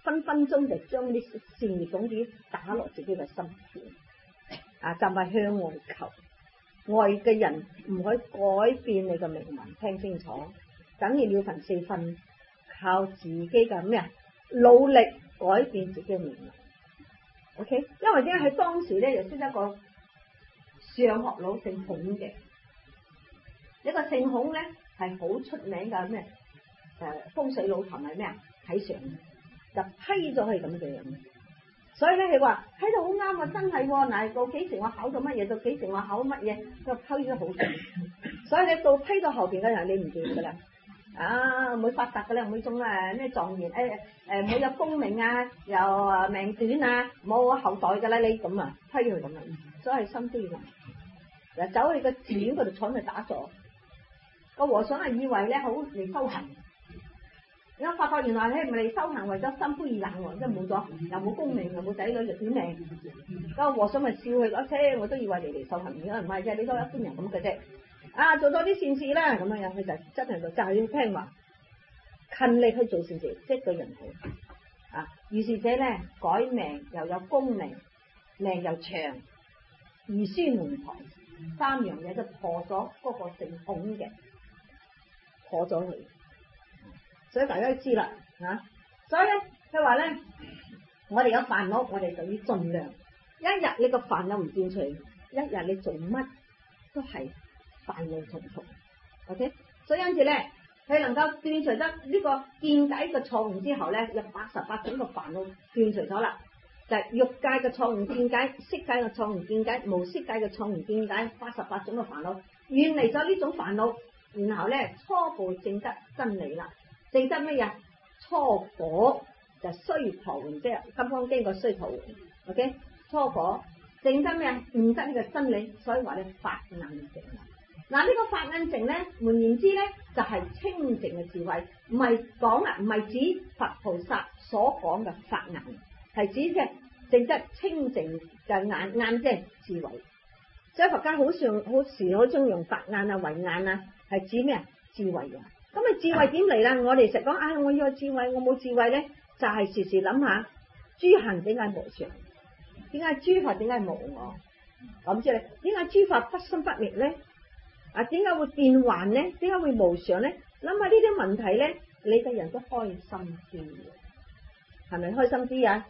S1: 分分鐘就將啲善業種子打落自己嘅心田，啊，就係向外求。外嘅人唔可以改變你嘅命運，聽清楚，梗要了凡四訓，靠自己嘅咩啊努力改變自己嘅命運。OK， 因為點解喺當時咧，就識一個上學佬姓孔嘅，一個姓孔咧係好出名嘅咩誒風水佬同埋咩啊睇相，就批咗佢咁嘅樣。所以咧，佢話睇到好啱啊，真係喎！嗱，到幾時我考到乜嘢，到幾時我考乜嘢，佢批咗好準。所以你到批到後邊嘅人，你唔掂噶啦，啊，唔會發達噶啦，唔會中誒咩狀元，誒誒唔會有功名啊，又誒命短啊，冇後代噶啦，你咁啊批佢咁啊，所以心都要難。嗱，走去個寺院嗰度坐去打坐，個和尚係以為咧好嚟修行。而家發覺原來咧唔係嚟修行，為咗心灰意冷喎，即係冇咗，又冇功名，又冇仔女，就短命。個和尚咪笑佢嗰車，我都以為你嚟修行，而家唔係啫，你都一般人咁嘅啫。啊，做多啲善事啦，咁樣樣佢就真係就就係要聽話，勤力去做善事，即係對人好。啊，於是者咧改命又有功名，命又長，兒孫滿堂，三樣嘢就破咗嗰個姓孔嘅，破咗佢。所以大家都知啦，嚇、啊！所以咧，佢話咧，我哋有煩惱，我哋就要盡量。一日你個煩惱唔斷除，一日你做乜都係煩惱重重。OK， 所以因此咧，佢能夠斷除得呢個見解嘅錯誤之後咧，有八十八種嘅煩惱斷除咗啦。就係、是、欲界嘅錯誤見解、色界嘅錯誤見解、無色界嘅錯誤見解，八十八種嘅煩惱，遠離咗呢種煩惱，然後咧初步證得真理啦。證得乜嘢？初果就須陀洹，即係金剛經個須陀洹。OK， 初果證得咩啊？悟得呢個真理，所以話咧法眼淨。嗱、這、呢個法眼淨咧，換言之咧就係、是、清淨嘅智慧，唔係講啊，唔係指佛菩薩所講嘅法眼，係指嘅證得清淨嘅眼眼即係智慧。所以佛家好常好時好中用法眼啊、慧眼啊，係指咩啊？智慧嘅。咁啊智慧點嚟啦？我哋成日講啊，我要有智慧，我冇智慧咧，就係、是、時時諗下諸行點解無常？點解諸法點解無我？咁即係點解諸法不生不滅咧？啊，點解會變幻咧？點解會無常咧？諗下呢啲問題咧，你嘅人都開心啲，係咪開心啲啊？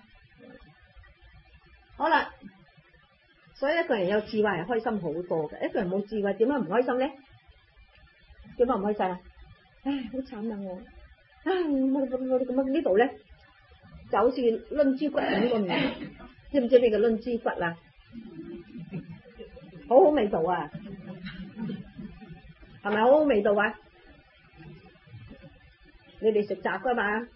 S1: 好啦，所以一個人有智慧係開心好多嘅，一個人冇智慧點解唔開心咧？點解唔開心啊？唉，好慘啊我！唉，我我我咁樣呢度咧，就好似掄豬骨咁個味，知唔知你個掄豬骨啊？好好味道啊，係咪好好味道啊？你哋食雜噶嘛？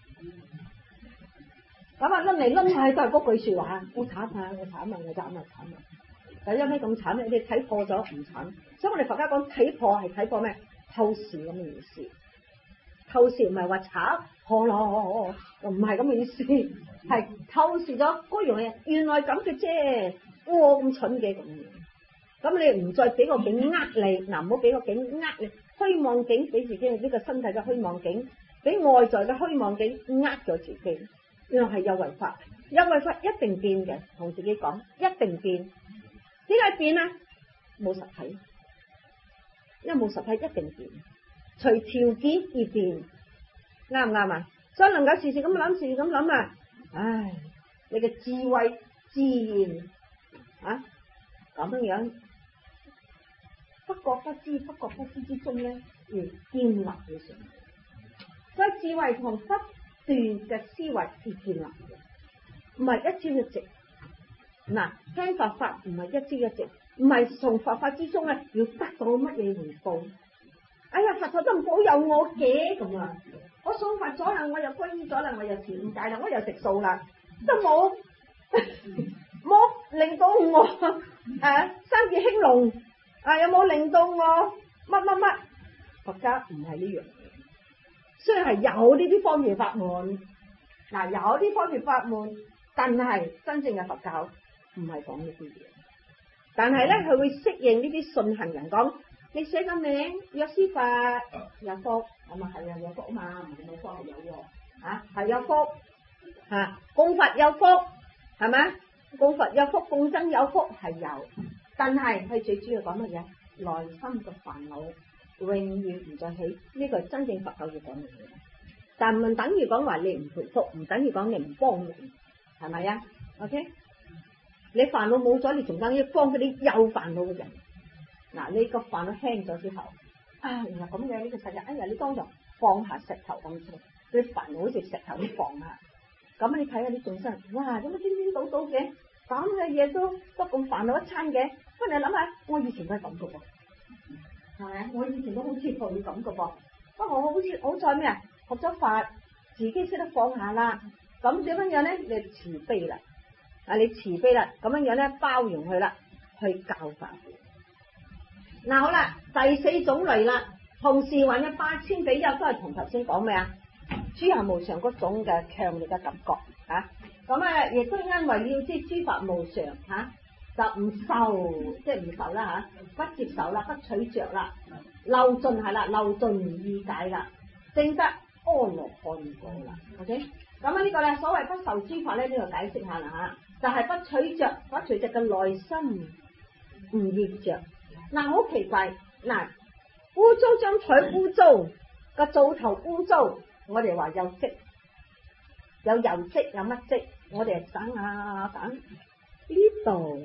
S1: 咁啊掄嚟掄去都係嗰句說話，好慘啊！我慘啊！我慘啊！慘啊！但係有咩咁慘咧？你睇破咗唔慘，所以我哋佛家講睇破係睇破咩？透視咁嘅意思。透視唔係話炒破咯，唔係咁嘅意思，係透視咗嗰樣嘢，原來咁嘅啫，哇咁蠢嘅咁樣，咁你唔再俾個境呃你，嗱唔好俾個境呃你，虛妄境俾自己呢個身體嘅虛妄境，俾外在嘅虛妄境呃咗自己，原來係有為法，有為法一定變嘅，同自己講一定變，點解變啊？冇實體，因為冇實體一定變。隨條件而變，啱唔啱啊？所以能夠時時咁諗，時時咁諗啊！唉，你嘅智慧自然啊咁樣樣，不覺不知，不覺不知之中咧，而建立起上嚟。所以智慧同不斷嘅思維而建立嘅，唔係一朝一夕。嗱，聽佛法唔係一朝一夕，唔係從佛法之中咧要得到乜嘢回報。哎呀，佛陀都唔保佑我嘅咁啊！我信佛咗啦，我又皈依咗啦，我又持五戒啦，我又食素啦，都冇冇令到我誒生意興隆啊！有冇令到我乜乜乜？佛家唔係呢樣嘢，雖然係有呢啲方面法門，嗱有啲方面法門，但係真正嘅佛教唔係講呢啲嘢，但係咧佢會適應呢啲信行人講。你寫個名有司法有福，咁啊係啊有福啊嘛，唔係冇福係有喎，吓係有福， 嚇，供佛有福係咪？供佛有福，供僧有福係有，但係佢最主要講乜嘢？內心嘅煩惱永遠唔再起，呢個係真正佛教要講嘅嘢。但唔等於講話你唔回復，唔等於講你唔幫人，係咪啊 ？OK， 你煩惱冇咗，你仲等於幫嗰啲有煩惱嘅人。嗱，你個煩惱輕咗之後，啊，原來咁嘅呢個世界，哎呀，你當作放下石頭咁啫，啲煩惱好似石頭咁放下。咁你睇下啲眾生，哇，點解顛顛倒倒嘅，咁嘅嘢都都咁煩惱一餐嘅？不過你諗下，我以前都係咁嘅噃，係咪啊？我以前都好似佢咁嘅噃，不過我好似好在咩啊？學咗法，自己識得放下啦。咁點樣樣咧？你慈悲啦，啊，你慈悲啦，咁樣樣咧包容佢啦，去教化佢。嗱，好啦，第四種類啦，同時運嘅八千比丘都係同頭先講咩啊？諸行無常嗰種嘅強烈嘅感覺啊，咁啊亦都因為要知諸法無常吓、啊，就唔受，即係唔受啦吓，不接受啦，不取着啦，漏盡係啦，漏盡意解啦，證得阿羅漢果啦。OK， 咁啊呢個咧所謂不受諸法咧，呢度解釋下啦吓，就係、是、不取着，不取着嘅內心唔熱着。嗱、啊，好奇怪，嗱、啊，污糟張台污糟，個灶頭污糟。我哋話有漬，有油漬，有乜漬？我哋省啊省呢度，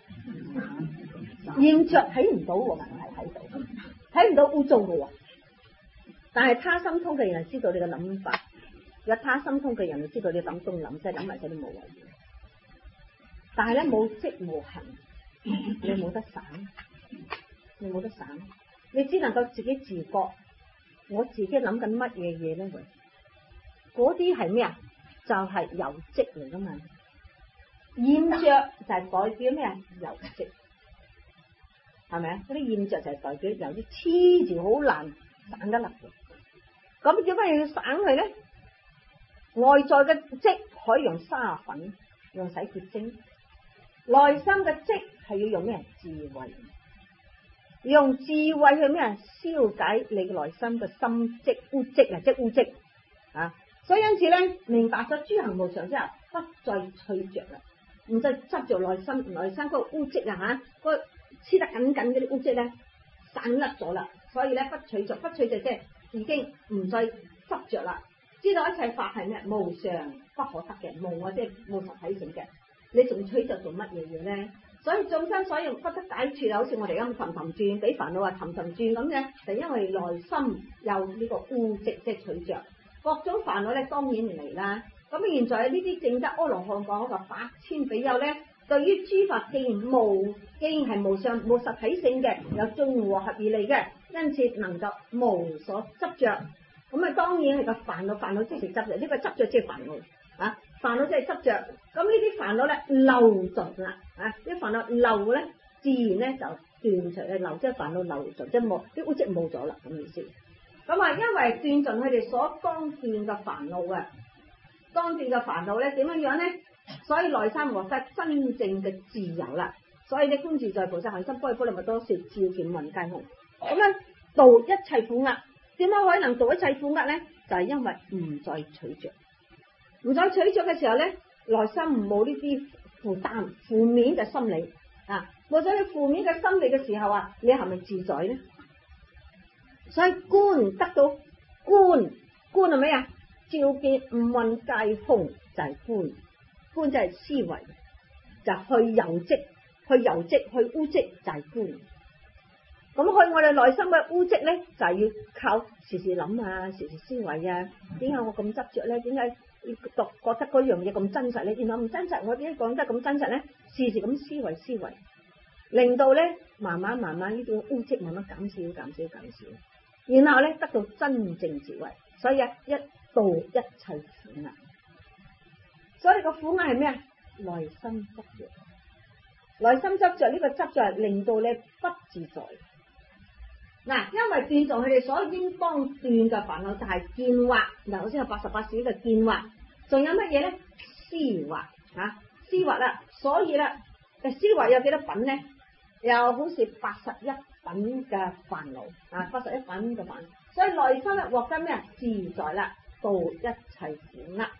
S1: 現着睇唔到喎，問題喺度，睇唔到污糟嘅喎。但係他心通嘅人知道你嘅諗法，有他心通嘅人就知道你諗東諗西，諗埋嗰啲無謂嘢。但係咧冇漬無痕，你冇得省，你冇得省，你只能夠自己自覺。我自己諗緊乜嘢嘢咧？嗰啲係咩啊？就係油漬嚟噶嘛。染着就係代表咩啊？油漬，係咪啊？嗰啲染着就係代表油漬黐住好難省得甩嘅。咁點解要省佢咧？外在嘅漬可以用沙粉，用洗潔精；內心嘅漬係要用咩？智慧。用智慧去咩啊？消解你嘅內心嘅心積污積啊，即污積啊！所以因此咧，明白咗諸行無常之後，不再取着啦，唔再執着內心，內心嗰個污積啊吓，個黐得緊緊嗰啲污積咧散甩咗啦。所以咧，不取着，不取着即係已經唔再執着啦。知道一切法係咩？無常不可得嘅，無我即係冇實體性嘅，你仲取着做乜嘢嘢咧？所以眾生所以不得解脫，好似我哋咁氹氹轉，俾煩惱話氹氹轉咁嘅，就因為內心有呢個污漬，即係取着各種煩惱咧，當然嚟啦。咁現在呢啲證得阿羅漢講個八千比丘咧，對於諸法既然無，既然係無上冇實體性嘅，有綜和合而嚟嘅，因此能夠無所執着。咁啊，當然係個煩惱，煩惱即係執着，呢個執着即係煩惱啊。煩惱即係執着，咁呢啲煩惱咧漏盡啦，啊啲煩惱漏咧，自然咧就斷除嘅漏，即係煩惱漏盡，即係冇啲污漬冇咗啦咁意思。咁啊，因為斷盡佢哋所當斷嘅煩惱啊，當斷嘅煩惱咧點樣樣咧？所以內心獲得真正嘅自由啦。所以你觀自在菩薩行深般若波羅蜜多時，照見雲界空。咁樣度一切苦厄，點解可以能度一切苦厄咧？就係、是、因為唔再取着。唔再取着嘅時候咧，內心冇呢啲負擔，負面嘅心理啊，冇咗你負面嘅心理嘅時候啊，你係咪自在咧？所以觀得到觀，觀係咩啊？照見五蘊皆空就係觀，觀就係思維，就去油漬，去油漬，去污漬就係觀。咁去我哋內心嘅污漬咧，就係、是、要靠時時諗啊，時時思維啊，點解我咁執着咧？點解？覺覺得嗰樣嘢咁真實咧，然後唔真實，我點解講得咁真實咧？時時咁思維思維，令到咧慢慢慢慢呢種污漬慢慢減少減少減少，然後咧得到真正智慧，所以啊一度一切苦厄。所以個苦厄係咩啊？內心執着，內心執着呢個執着令到你不自在。嗱，因為斷盡佢哋所應當斷嘅煩惱就係見惑，嗱，頭先有八十八使嘅見惑，仲有乜嘢咧？思惑啊，思惑啦，所以啦，誒，思惑有幾多品咧？又好似八十一品嘅煩惱啊，八十一品嘅煩惱，所以內心咧獲得咩啊？自在啦，度一切苦厄。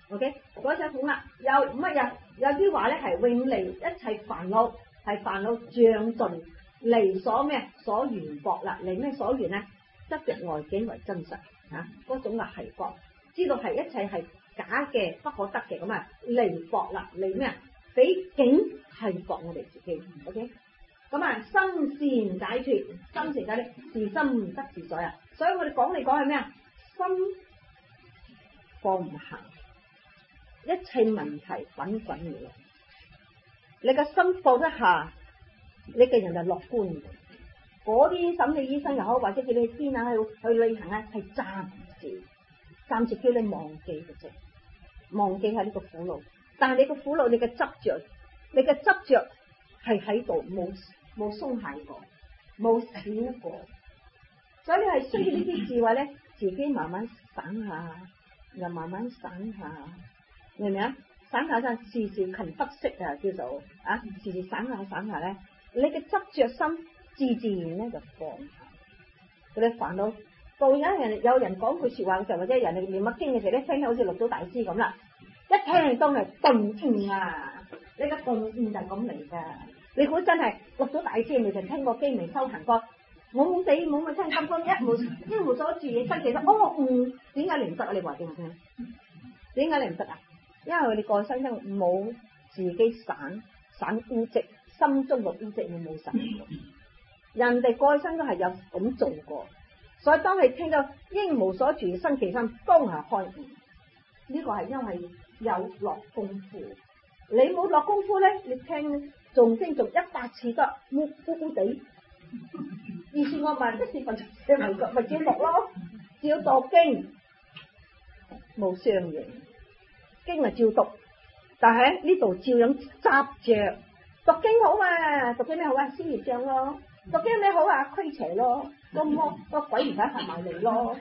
S1: OK， 改寫苦厄，有乜嘢？有啲話咧係永離一切煩惱，係煩惱障盡，離所咩？所緣薄啦，離咩所緣咧？執着外境為真實啊！嗰種嘅係覺，知道係一切係假嘅，不可得嘅咁啊，離薄啦，離咩啊？俾境係薄我哋自己 ，OK。咁啊，心善解脫，心善解脫，自心得自在啊！所以我哋講嚟講係咩啊？心放唔下，一切問題滾滾而來。你個心放得下，你嘅人就樂觀嘅。嗰啲審理醫生又好，或者叫你去邊啊，去去旅行啊，係暫時，暫時叫你忘記嘅啫，忘記係呢個苦惱。但係你個苦惱，你嘅執着，你嘅執着係喺度，冇冇鬆懈過，冇閃過。所以你係需要呢啲智慧咧，自己慢慢散下，又慢慢散下，明唔明啊？散下就時時勤不息啊，叫做啊，時時散下散下咧，你嘅執着心自自然咧就放下。嗰啲煩惱，到有人有人講句說話嘅時候，或者人哋念乜經嘅時候咧，聽起好似六祖大師咁啦，一聽當係頓悟啊！你個頓悟就咁嚟噶。你估真係六祖大師未曾聽過經，未修行過，懵懵地懵懵聽金剛一無一無所住嘅身，其實哦嗯，點解你唔得啊？你話俾我聽，點解你唔得啊？因為你過身生冇自己散散污漬，心中嘅污漬你冇散過。人哋過身都係有咁做過，所以當你聽到應無所住生其心，當下開悟。呢、這個係因為有落功夫，你冇落功夫咧，你聽誦經誦一百次都烏烏烏地。而是我問，即是佛嘅文句，咪照讀咯，照讀經冇相應，經咪照讀，但係呢度照樣執着。讀經好啊，讀經咩好啊？消業障咯。讀經咩好啊？驅邪咯。個魔個鬼唔使行埋嚟咯。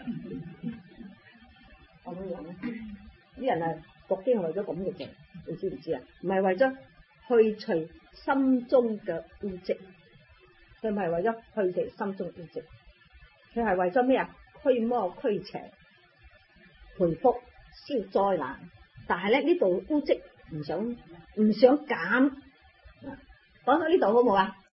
S1: 咁樣啲人啊，讀經係為咗咁嘅啫，你知唔知啊？唔係為咗去除心中嘅污漬，佢唔係為咗去除心中污漬，佢係為咗咩啊？驅魔驅邪、培福、消災難。但係咧呢度污漬唔想唔想減。講到呢度好冇啊？